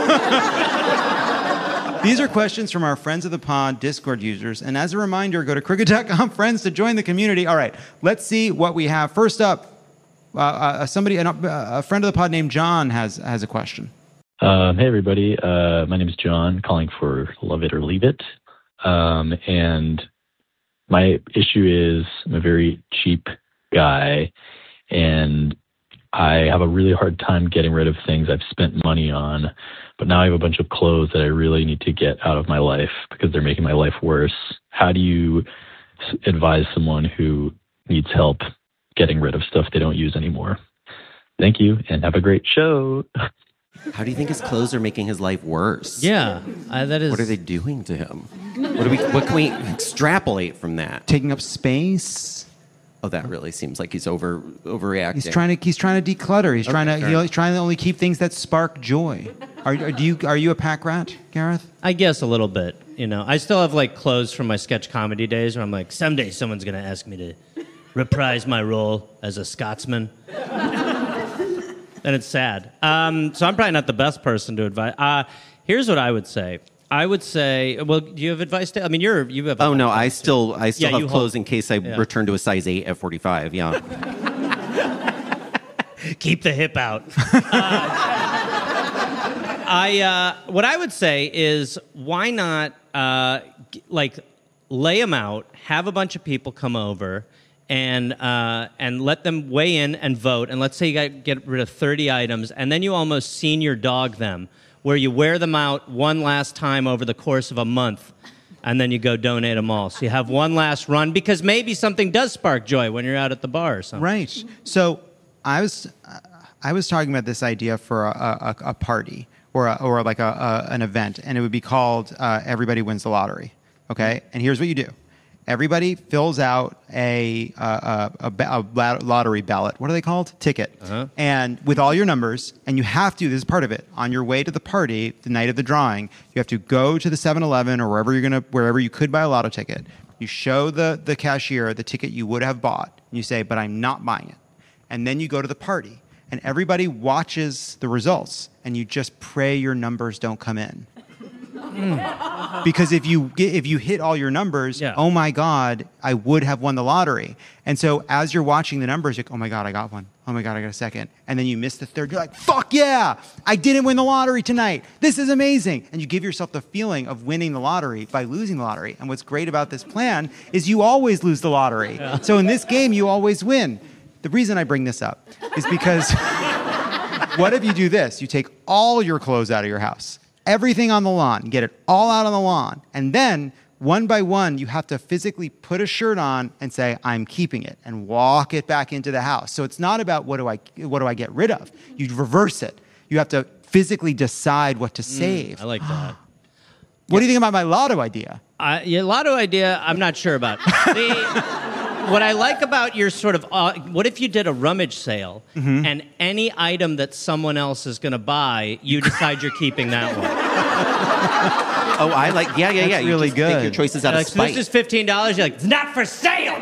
These are questions from our Friends of the Pod Discord users. And as a reminder, go to cricket dot com friends to join the community. All right, let's see what we have. First up, uh, uh, somebody, uh, a friend of the pod named John has, has a question. Um, hey, everybody. Uh, my name is John, calling for Love It or Leave It. Um, and my issue is I'm a very cheap guy, and I have a really hard time getting rid of things I've spent money on. But now I have a bunch of clothes that I really need to get out of my life because they're making my life worse. How do you advise someone who needs help getting rid of stuff they don't use anymore? Thank you, and have a great show. How do you think his clothes are making his life worse? Yeah, uh, that is. What are they doing to him? What do we? What can we extrapolate from that? Taking up space. Oh, that really seems like he's over overreacting. He's trying to he's trying to declutter. He's Okay, trying to fair. you know, he's trying to only keep things that spark joy. Are, are do you are you a pack rat, Gareth? I guess a little bit. You know, I still have like clothes from my sketch comedy days where I'm like, someday someone's gonna ask me to reprise my role as a Scotsman. And it's sad. Um, so I'm probably not the best person to advise. Uh, here's what I would say. I would say, well, do you have advice? To, I mean, you're you have. Oh no, I still I still Yeah, you have clothes hold- in case I yeah. return to a size eight at forty-five. Yeah. Keep the hip out. uh, I uh, what I would say is, why not uh, g- like lay them out, have a bunch of people come over, and uh, and let them weigh in and vote. And let's say you got get rid of thirty items, and then you almost senior dog them, where you wear them out one last time over the course of a month and then you go donate them all. So you have one last run because maybe something does spark joy when you're out at the bar or something. Right. So I was uh, I was talking about this idea for a, a, a party or a, or like a, a, an event, and it would be called uh, Everybody Wins the Lottery. Okay, and here's what you do. Everybody fills out a, uh, a, a, a lottery ballot. What are they called? Ticket. Uh-huh. And with all your numbers, and you have to, this is part of it, on your way to the party, the night of the drawing, you have to go to the seven eleven or wherever you're gonna, wherever you could buy a lotto ticket. You show the, the cashier the ticket you would have bought. And you say, but I'm not buying it. And then you go to the party, and everybody watches the results, and you just pray your numbers don't come in. Mm. Because if you get, if you hit all your numbers, yeah. oh my God, I would have won the lottery. And so as you're watching the numbers, you're like, oh my God, I got one. Oh my God, I got a second. And then you miss the third. You're like, fuck yeah, I didn't win the lottery tonight. This is amazing. And you give yourself the feeling of winning the lottery by losing the lottery. And what's great about this plan is you always lose the lottery. Yeah. So in this game, you always win. The reason I bring this up is because what if you do this? You take all your clothes out of your house. Everything on the lawn, get it all out on the lawn. And then, one by one, you have to physically put a shirt on and say, I'm keeping it, and walk it back into the house. So it's not about what do I what do I get rid of. You reverse it. You have to physically decide what to save. Mm, I like that. What yeah. do you think about my lotto idea? Uh, yeah, lotto idea, I'm not sure about. The, what I like about your sort of, uh, what if you did a rummage sale, mm-hmm. and any item that someone else is going to buy, you decide you're keeping that one. Oh, I like, yeah, yeah, yeah. That's you really just good. Take your choices out like, of spite. So this is fifteen dollars. You're like, it's not for sale.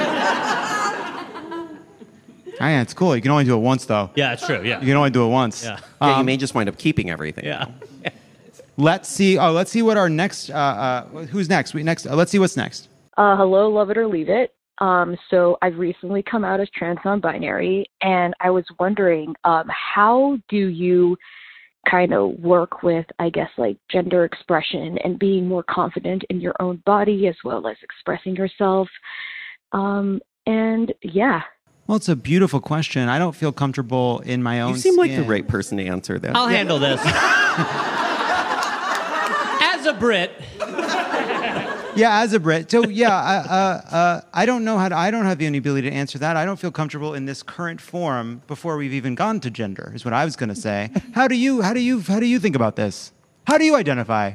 Yeah, it's cool. You can only do it once, though. Yeah, it's true. Yeah, you can only do it once. Yeah, yeah um, you may just wind up keeping everything. Yeah. Let's see. Oh, let's see what our next. Uh, uh, who's next? We next. Uh, let's see what's next. Uh, hello, love it or leave it. Um, so I've recently come out as trans non-binary, and I was wondering, um, how do you kind of work with, I guess, like gender expression and being more confident in your own body as well as expressing yourself? Um, and yeah. Well, it's a beautiful question. I don't feel comfortable in my own You seem skin. like the right person to answer that. I'll yeah. handle this. As a Brit. Yeah, as a Brit. So yeah, uh, uh, uh, I don't know how to, I don't have any ability to answer that. I don't feel comfortable in this current form before we've even gone to gender, is what I was going to say. How do you, how do you, how do you think about this? How do you identify?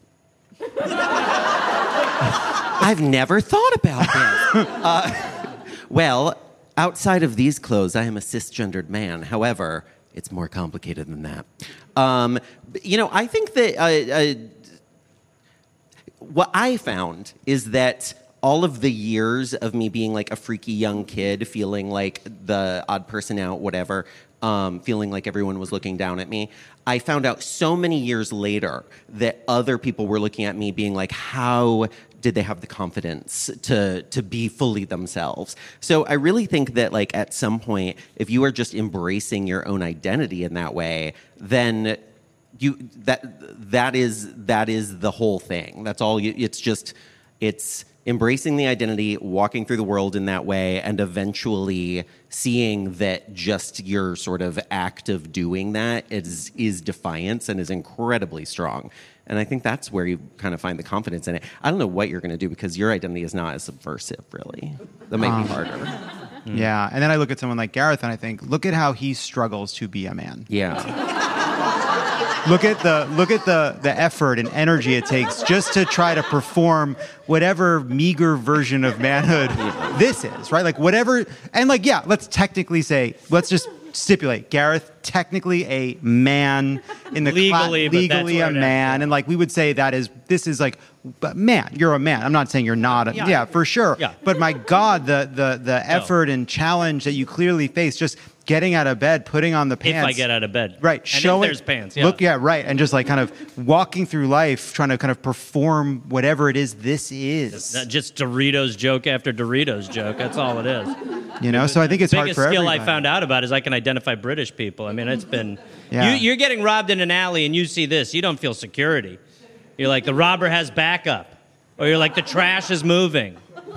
I've never thought about this. uh, well, outside of these clothes, I am a cisgendered man. However, it's more complicated than that. Um, you know, I think that uh, uh, what I found is that all of the years of me being like a freaky young kid, feeling like the odd person out, whatever, um, feeling like everyone was looking down at me, I found out so many years later that other people were looking at me being like, how did they have the confidence to to be fully themselves? So I really think that like at some point, if you are just embracing your own identity in that way, then you that that is that is the whole thing. That's all you, it's just it's embracing the identity, walking through the world in that way, and eventually seeing that just your sort of act of doing that is is defiance and is incredibly strong. And I think that's where you kind of find the confidence in it. I don't know what you're going to do because your identity is not as subversive, really. That might um, be harder. Mm. Yeah, and then I look at someone like Gareth and I think, look at how he struggles to be a man. Yeah. Look at the look at the the effort and energy it takes just to try to perform whatever meager version of manhood yeah. this is, right? Like whatever, and like yeah, let's technically say, let's just stipulate Gareth technically a man in the legally, cla- legally a man, and like we would say that is this is like, but man, you're a man. I'm not saying you're not. A, yeah. yeah, for sure. Yeah. But my God, the the the effort no. and challenge that you clearly face, just getting out of bed, putting on the pants. If I get out of bed. Right. And showing, if there's pants, yeah. Look, yeah, right. And just like kind of walking through life, trying to kind of perform whatever it is this is. It's not just Doritos joke after Doritos joke. That's all it is. You know, so I think it's hard for everybody. The biggest skill I found out about is I can identify British people. I mean, it's been... Yeah. You, you're getting robbed in an alley and you see this. You don't feel security. You're like, the robber has backup. Or you're like, the trash is moving.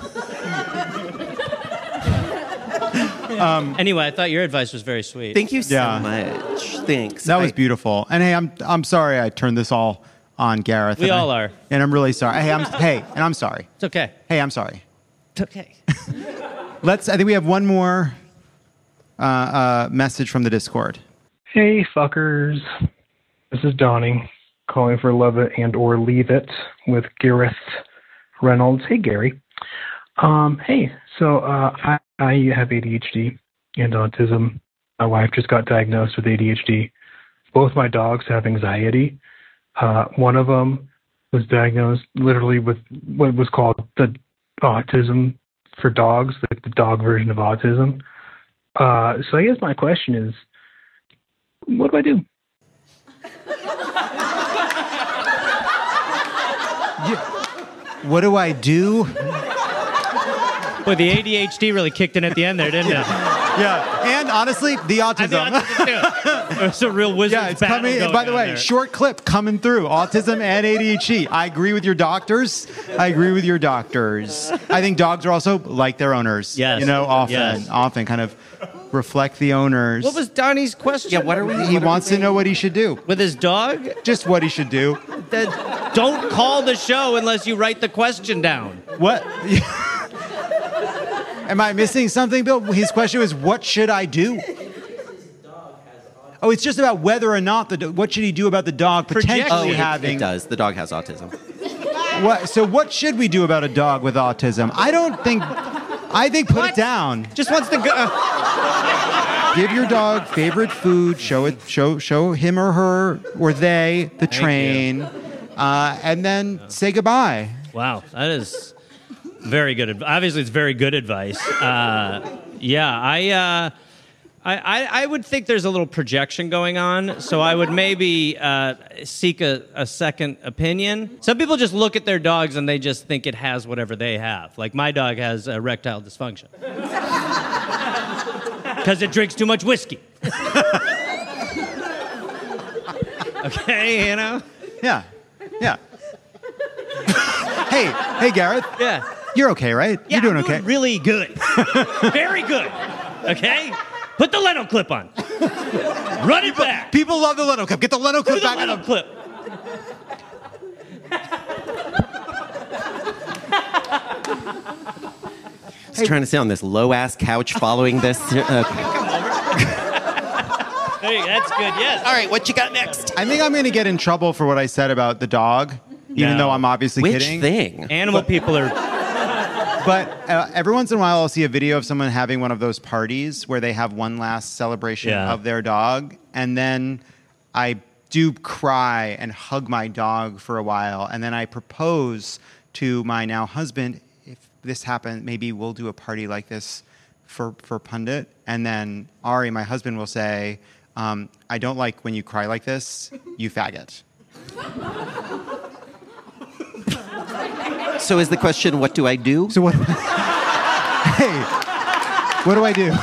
Um, anyway, I thought your advice was very sweet. Thank you so yeah. much. Thanks. That I, was beautiful. And hey, I'm I'm sorry I turned this all on Gareth. We and all I- are. And I'm really sorry. Hey, I'm, hey, and I'm sorry. It's okay. Hey, I'm sorry. It's okay. Let's, I think we have one more uh, uh, message from the Discord. Hey, fuckers. This is Donnie calling for Love It and or Leave It with Gareth Reynolds. Hey, Gary. Um, hey, so uh, I, I have A D H D and autism. My wife just got diagnosed with A D H D. Both my dogs have anxiety. Uh, one of them was diagnosed literally with what was called the autism for dogs, like the dog version of autism. Uh, so I guess my question is, what do I do? What do I do? Boy, the A D H D really kicked in at the end there, didn't it? Yeah, and honestly, the autism. It's a real wizard's Yeah, it's battle coming. going By the on way, there. short clip coming through. Autism and A D H D. I agree with your doctors. I agree with your doctors. I think dogs are also like their owners. Yes. You know, often, Yes. often kind of reflect the owners. What was Donnie's question? Yeah, what are we? He wants to know what he should do. With his dog? Just what he should do. That, don't call the show unless you write the question down. What? Am I missing something, Bill? His question was, what should I do? Oh, it's just about whether or not the do- what should he do about the dog potentially Oh, it, having. it does. The dog has autism. What, so what should we do about a dog with autism? I don't think. I think put it down. Just wants to go. Give your dog favorite food. Show it. Show show him or her or they the train, uh, and then say goodbye. Wow, that is very good. adv- Obviously, it's very good advice. Uh, yeah, I, uh, I, I, I would think there's a little projection going on, so I would maybe uh, seek a, a second opinion. Some people just look at their dogs and they just think it has whatever they have. Like my dog has erectile dysfunction because it drinks too much whiskey. Okay, you know. Yeah, yeah. Hey, hey, Gareth. Yeah. You're okay, right? Yeah, You're doing I'm okay. really good. Very good. Okay? Put the Leno clip on. Run it back. People love the Leno clip. Get the Leno Do clip the back. Leno clip. He's trying to sit on this low-ass couch following this. Uh, Hey, that's good, yes. All right, what you got next? I think I'm going to get in trouble for what I said about the dog, even No. though I'm obviously Which kidding. thing? Animal people are... But uh, every once in a while, I'll see a video of someone having one of those parties where they have one last celebration Yeah. of their dog, and then I do cry and hug my dog for a while, and then I propose to my now husband, if this happens, maybe we'll do a party like this for, for Pundit. And then Ari, my husband, will say, um, I don't like when you cry like this, you faggot. So is the question, what do I do? So what? Hey, what do I do?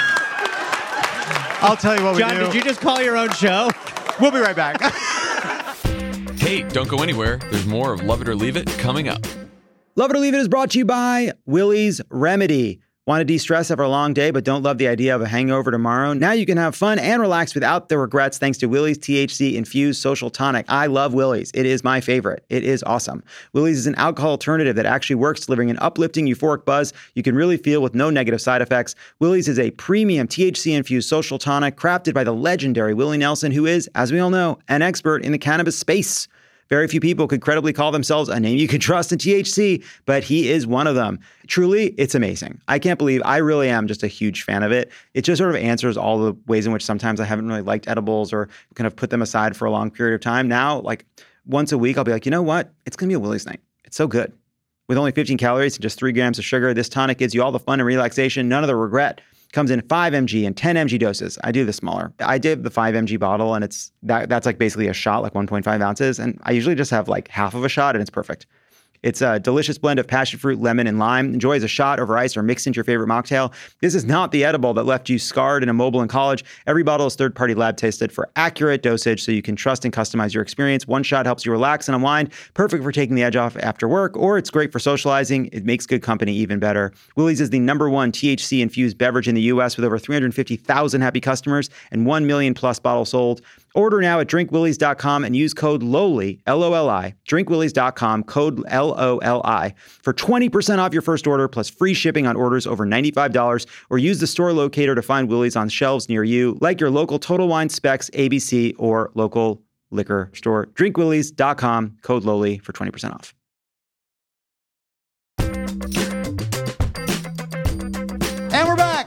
I'll tell you what John, we do. did you just call your own show? We'll be right back. Hey, don't go anywhere. There's more of Love It or Leave It coming up. Love It or Leave It is brought to you by Willie's Remedy. Want to de-stress after a long day but don't love the idea of a hangover tomorrow? Now you can have fun and relax without the regrets thanks to Willie's T H C-infused social tonic. I love Willie's. It is my favorite. It is awesome. Willie's is an alcohol alternative that actually works, delivering an uplifting, euphoric buzz you can really feel with no negative side effects. Willie's is a premium T H C-infused social tonic crafted by the legendary Willie Nelson, who is, as we all know, an expert in the cannabis space. Very few people could credibly call themselves a name you can trust in T H C, but he is one of them. Truly, it's amazing. I can't believe I really am just a huge fan of it. It just sort of answers all the ways in which sometimes I haven't really liked edibles or kind of put them aside for a long period of time. Now, like once a week, I'll be like, you know what? It's going to be a Willie's night. It's so good. With only fifteen calories and just three grams of sugar, this tonic gives you all the fun and relaxation, none of the regret. Comes in five milligrams and ten milligrams doses. I do the smaller. I did the five milligram bottle, and it's that that's like basically a shot, like one point five ounces. And I usually just have like half of a shot, and it's perfect. It's a delicious blend of passion fruit, lemon, and lime. Enjoy as a shot over ice or mixed into your favorite mocktail. This is not the edible that left you scarred and immobile in college. Every bottle is third-party lab tested for accurate dosage so you can trust and customize your experience. One shot helps you relax and unwind. Perfect for taking the edge off after work, or it's great for socializing. It makes good company even better. Willie's is the number one T H C-infused beverage in the U S with over three hundred fifty thousand happy customers and one million plus bottles sold. Order now at drink willies dot com and use code LOLI, L O L I, drink willies dot com, code L O L I, for twenty percent off your first order plus free shipping on orders over ninety-five dollars, or use the store locator to find Willie's on shelves near you, like your local Total Wine, Specs, A B C, or local liquor store. drink willies dot com, code LOLI for twenty percent off. And we're back!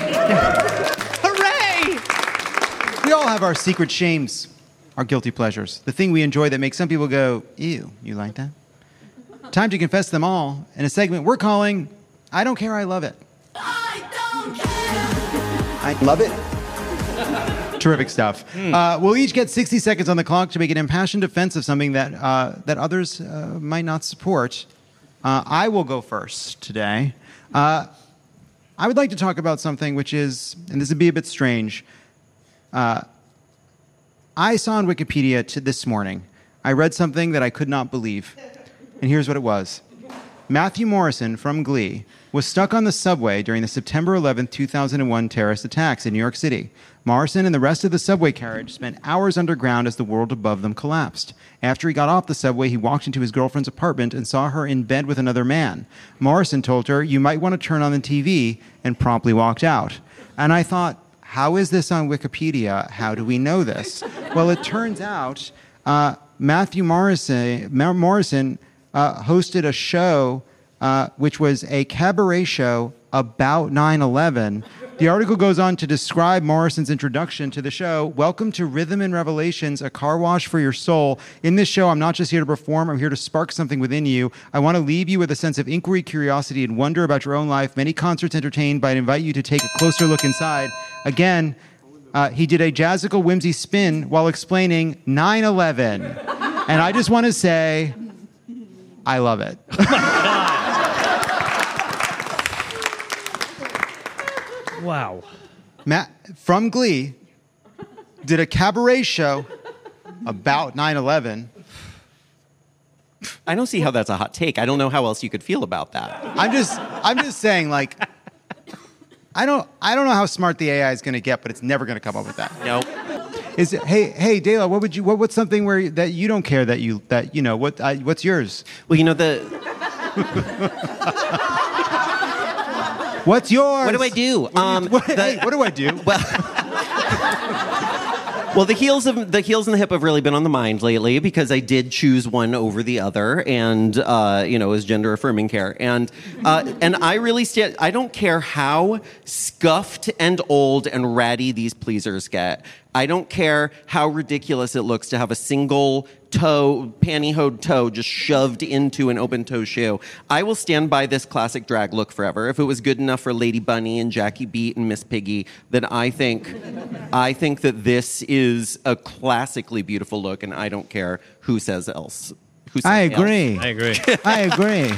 Hooray! We all have our secret shames, our guilty pleasures, the thing we enjoy that makes some people go, ew, you like that? Time to confess them all in a segment we're calling I Don't Care, I Love It. I don't care. I love it. Terrific stuff. Mm. Uh, we'll each get sixty seconds on the clock to make an impassioned defense of something that, uh, that others uh, might not support. Uh, I will go first today. Uh, I would like to talk about something which is, and this would be a bit strange, uh, I saw on Wikipedia t- this morning, I read something that I could not believe. And here's what it was. Matthew Morrison from Glee was stuck on the subway during the September eleventh, two thousand one terrorist attacks in New York City. Morrison and the rest of the subway carriage spent hours underground as the world above them collapsed. After he got off the subway, he walked into his girlfriend's apartment and saw her in bed with another man. Morrison told her, "You might want to turn on the T V," and promptly walked out. And I thought, how is this on Wikipedia? How do we know this? Well, it turns out uh, Matthew Morrison, Morrison uh, hosted a show uh, which was a cabaret show about nine eleven. The article goes on to describe Morrison's introduction to the show. Welcome to Rhythm and Revelations, a car wash for your soul. In this show, I'm not just here to perform, I'm here to spark something within you. I want to leave you with a sense of inquiry, curiosity, and wonder about your own life. Many concerts entertained, but I invite you to take a closer look inside. Again, uh, he did a jazzical whimsy spin while explaining nine eleven. And I just want to say, I love it. Wow. Matt from Glee did a cabaret show about nine eleven. I don't see how that's a hot take. I don't know how else you could feel about that. I'm just I'm just saying, like, I don't I don't know how smart the A I is going to get, but it's never going to come up with that. No. Is it, hey hey Dela, what would you what, what's something where that you don't care that you that you know what uh, what's yours? Well, you know the What's yours? What do I do? What do, you, um, what, the, hey, what do I do? Well, well, the heels of the heels and the hip have really been on the mind lately because I did choose one over the other, and uh, you know, as gender affirming care, and uh, and I really stand. I don't care how scuffed and old and ratty these pleasers get. I don't care how ridiculous it looks to have a single toe, pantyhose toe just shoved into an open toe shoe. I will stand by this classic drag look forever. If it was good enough for Lady Bunny and Jackie Beat and Miss Piggy, then I think, I think that this is a classically beautiful look, and I don't care who says else. Who says I agree. Else. I agree. I agree.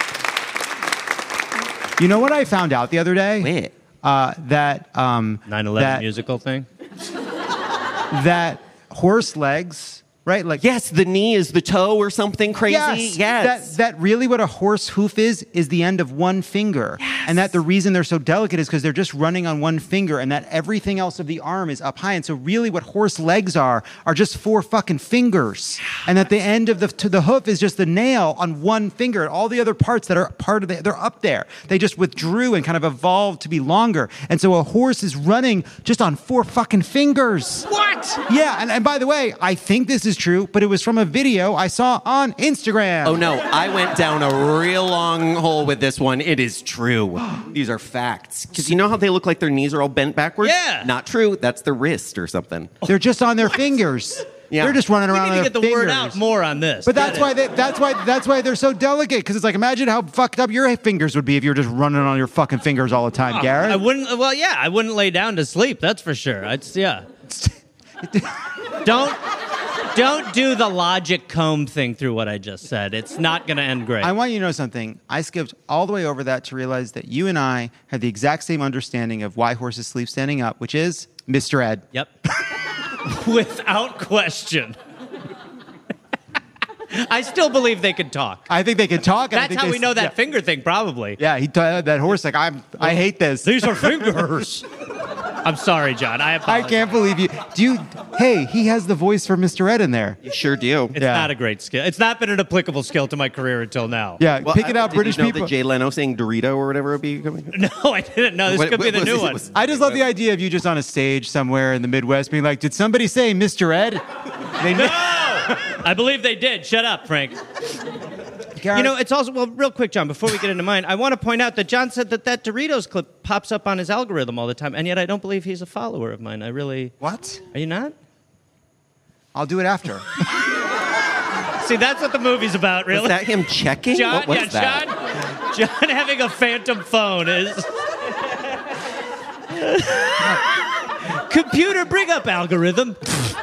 You know what I found out the other day? Wait. Uh, that um, nine eleven that, musical thing? that horse legs, right? Like yes, the knee is the toe or something crazy. Yes, yes. That, that really what a horse hoof is is the end of one finger, yes. And that the reason they're so delicate is because they're just running on one finger, and that everything else of the arm is up high. And so really, what horse legs are are just four fucking fingers, and that the end of the to the hoof is just the nail on one finger. All the other parts that are part of the they're up there. They just withdrew and kind of evolved to be longer. And so a horse is running just on four fucking fingers. What? Yeah, and, and by the way, I think this is true, but it was from a video I saw on Instagram. Oh no, I went down a real long hole with this one. It is true. These are facts. Because you know how they look like their knees are all bent backwards? Yeah. Not true. That's their wrist or something. They're just on their fingers. Yeah. They're just running We around need on to their get the fingers. word out more on this. But that's Get why it. they, that's why that's why they're so delicate. Because it's like, imagine how fucked up your fingers would be if you were just running on your fucking fingers all the time, Oh, Garrett. I wouldn't. Well, yeah, I wouldn't lay down to sleep. That's for sure. I'd, yeah. Don't don't do the logic comb thing through what I just said. It's not going to end great. I want you to know something. I skipped all the way over that to realize that you and I have the exact same understanding of why horses sleep standing up, which is Mister Ed. Yep. Without question. I still believe they could talk. I think they can talk. And I That's think how they, we know that yeah. finger thing, probably. Yeah, he t- that horse like I'm. I hate this. These are fingers. I'm sorry, John. I I apologize. can't believe you. Do you? Hey, he has the voice for Mister Ed in there. You sure do. It's Yeah. not a great skill. It's not been an applicable skill to my career until now. Yeah, Well, picking I- out did British you know people. that Jay Leno saying Dorito or whatever would be coming? No, I didn't know. This What- could be what the was new it? one. Was- I just love the idea of you just on a stage somewhere in the Midwest being like, did somebody say Mister Ed? They No! I believe they did. Shut up, Frank. You know, it's also, well, real quick, John, before we get into mine, I want to point out that John said that that Doritos clip pops up on his algorithm all the time, and yet I don't believe he's a follower of mine. I really... What? Are you not? I'll do it after. See, that's what the movie's about, really. Was that him checking? John, What was yeah, that? John, John having a phantom phone is... Computer, bring up algorithm.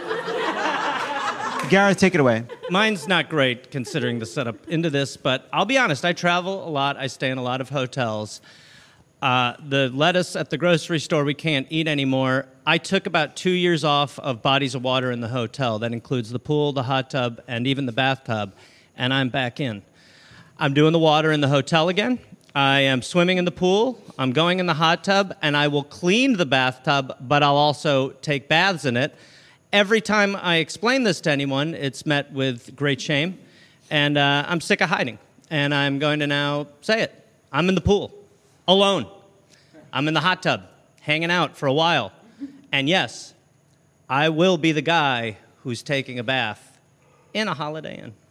Gareth, take it away. Mine's not great considering the setup into this, but I'll be honest, I travel a lot. I stay in a lot of hotels. Uh, the lettuce at the grocery store we can't eat anymore. I took about two years off of bodies of water in the hotel. That includes the pool, the hot tub, and even the bathtub, and I'm back in. I'm doing the water in the hotel again. I am swimming in the pool. I'm going in the hot tub, and I will clean the bathtub, but I'll also take baths in it. Every time I explain this to anyone, it's met with great shame, and uh, I'm sick of hiding. And I'm going to now say it. I'm in the pool, alone. I'm in the hot tub, hanging out for a while. And yes, I will be the guy who's taking a bath in a Holiday Inn.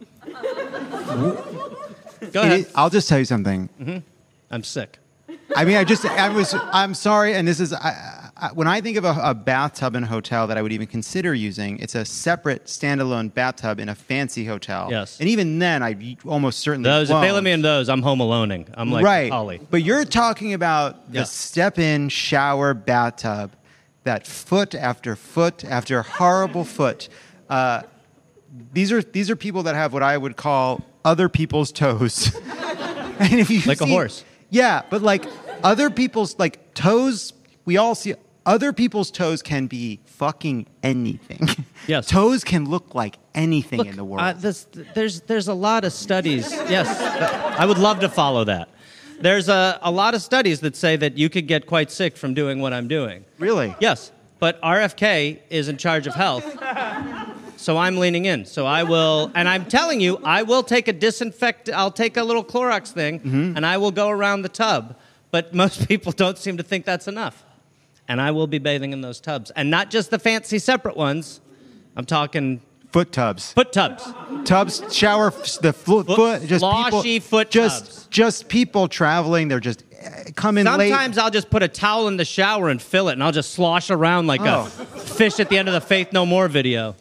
Go ahead. It- I'll just tell you something. Mm-hmm. I'm sick. I mean, I just, I was, I'm sorry, and this is, I, I, when I think of a, a bathtub in a hotel that I would even consider using, it's a separate standalone bathtub in a fancy hotel. Yes. And even then, I almost certainly Those, if they won't. let me in those, I'm home aloneing. I'm like right. Holly. But you're talking about the Yeah. step-in shower bathtub, that foot after foot after horrible foot. Uh, these are these are people that have what I would call other people's toes. And if you Like a see- horse. Yeah, but like other people's like toes, we all see other people's toes can be fucking anything. Yes. Toes can look like anything Look, in the world. Uh, this, there's there's a lot of studies. Yes, I would love to follow that. There's a, a lot of studies that say that you could get quite sick from doing what I'm doing. Really? Yes, but R F K is in charge of health, so I'm leaning in. So I will, and I'm telling you, I will take a disinfect. I'll take a little Clorox thing, Mm-hmm. and I will go around the tub. But most people don't seem to think that's enough. And I will be bathing in those tubs, and not just the fancy separate ones. I'm talking Foot tubs. foot tubs. Tubs, shower, f- the foot, Foot- foot just sloshy people, foot just, tubs. just people traveling. They're just uh, coming late. Sometimes I'll just put a towel in the shower and fill it, and I'll just slosh around like Oh. a fish at the end of the Faith No More video.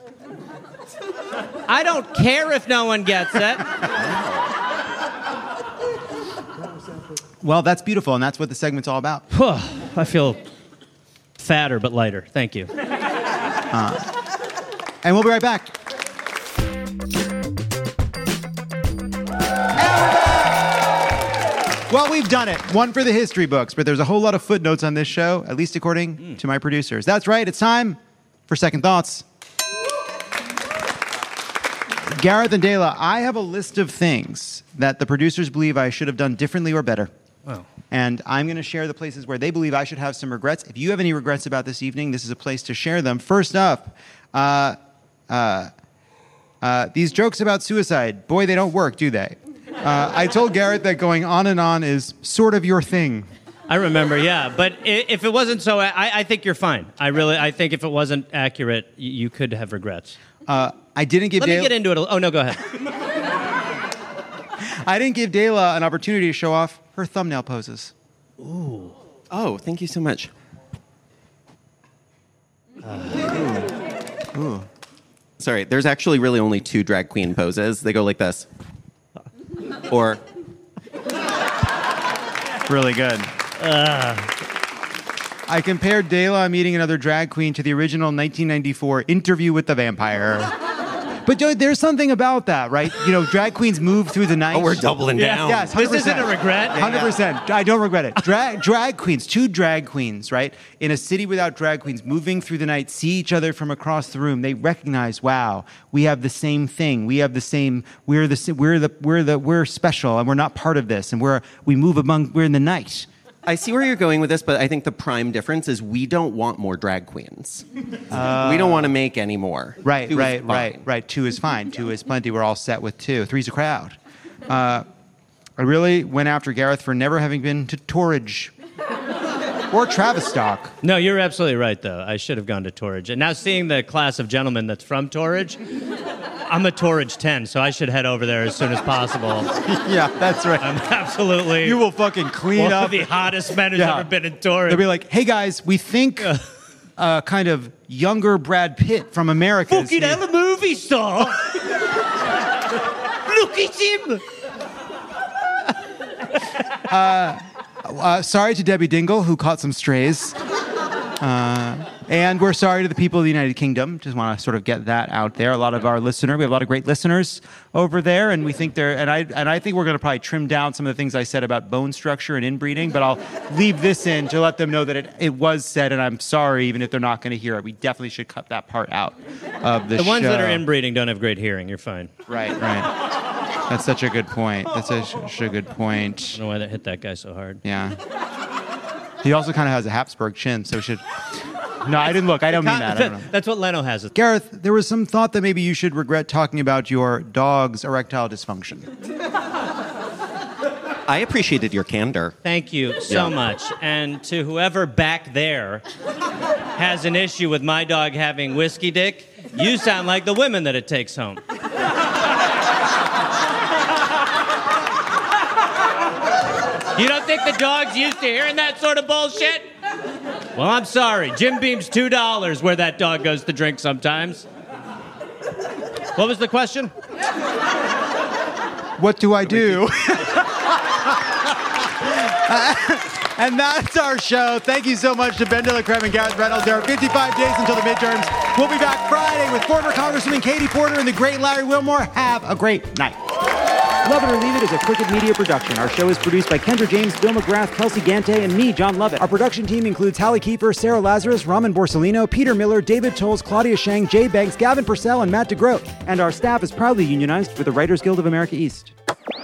I don't care if no one gets it. Well, that's beautiful, and that's what the segment's all about. I feel fatter but lighter. Thank you. And we'll be right back. Well, we've done it. One for the history books, but there's a whole lot of footnotes on this show, at least according Mm. to my producers. That's right. It's time for Second Thoughts. Gareth and Dela, I have a list of things that the producers believe I should have done differently or better. Wow. And I'm going to share the places where they believe I should have some regrets. If you have any regrets about this evening, this is a place to share them. First up, uh, uh, uh, these jokes about suicide, boy, they don't work, do they? Uh, I told Gareth that going on and on is sort of your thing. I remember, yeah. But i- if it wasn't so, I, I think you're fine. I really, I think if it wasn't accurate, y- you could have regrets. Uh, I didn't give Let me Dela- get into it. A, oh, no, go ahead. I didn't give Dela an opportunity to show off her thumbnail poses. Ooh. Oh, thank you so much. Ooh. Sorry, there's actually really only two drag queen poses. They go like this. Or Really good. I compared Dela meeting another drag queen to the original nineteen ninety-four Interview with the Vampire. But dude, there's something about that, right? You know, drag queens move through the night. Oh, we're doubling Yeah. down. Yes, This isn't a regret. one hundred percent. I don't regret it. Drag, drag queens, two drag queens, right? In a city without drag queens, moving through the night, see each other from across the room. They recognize, wow, we have the same thing. We have the same. We're the. We're the. We're the. We're special, and we're not part of this. And we're. We move among. We're in the night. I see where you're going with this, but I think the prime difference is we don't want more drag queens. Uh, we don't want to make any more. Right, Two is right, fine. right, right. Two is fine. Two is plenty. We're all set with two. Three's a crowd. Uh, I really went after Gareth for never having been to Torridge or Tavistock. No, you're absolutely right, though. I should have gone to Torridge. And now seeing the class of gentlemen that's from Torridge, I'm a Torridge ten, so I should head over there as soon as possible. Yeah, that's right. I'm absolutely... You will fucking clean one up. of the hottest men who's Yeah. ever been in Torridge. They'll be like, hey, guys, we think uh, kind of younger Brad Pitt from America is Fucking here." hell, a movie star! Look at him! Uh, uh, sorry to Debbie Dingle, who caught some strays. Uh, and we're sorry to the people of the United Kingdom. Just want to sort of get that out there. A lot of our listener, we have a lot of great listeners over there, and we think they're, and I, and I think we're going to probably trim down some of the things I said about bone structure and inbreeding, but I'll leave this in to let them know that it, it was said, and I'm sorry, even if they're not going to hear it. We definitely should cut that part out of the show. The ones that are inbreeding don't have great hearing. You're fine. Right, right. That's such a good point. That's such a good point. I don't know why that hit that guy so hard. Yeah. He also kind of has a Habsburg chin, so we should... No, I didn't look. I don't mean that. I don't know. That's what Leno has. Gareth, there was some thought that maybe you should regret talking about your dog's erectile dysfunction. I appreciated your candor. Thank you so Yeah. much. And to whoever back there has an issue with my dog having whiskey dick, you sound like the women that it takes home. You don't think the dog's used to hearing that sort of bullshit? Well, I'm sorry. Jim Beam's two dollars where that dog goes to drink sometimes. What was the question? What do I do? And that's our show. Thank you so much to Ben Dillacreme and Gareth Reynolds. There are fifty-five days until the midterms. We'll be back Friday with former Congresswoman Katie Porter and the great Larry Wilmore. Have a great night. Love It or Leave It is a Crooked Media production. Our show is produced by Kendra James, Bill McGrath, Kelsey Gante, and me, John Lovett. Our production team includes Hallie Kiefer, Sarah Lazarus, Raman Borsellino, Peter Miller, David Tolles, Claudia Shang, Jay Banks, Gavin Purcell, and Matt DeGroat. And our staff is proudly unionized with the Writers Guild of America East.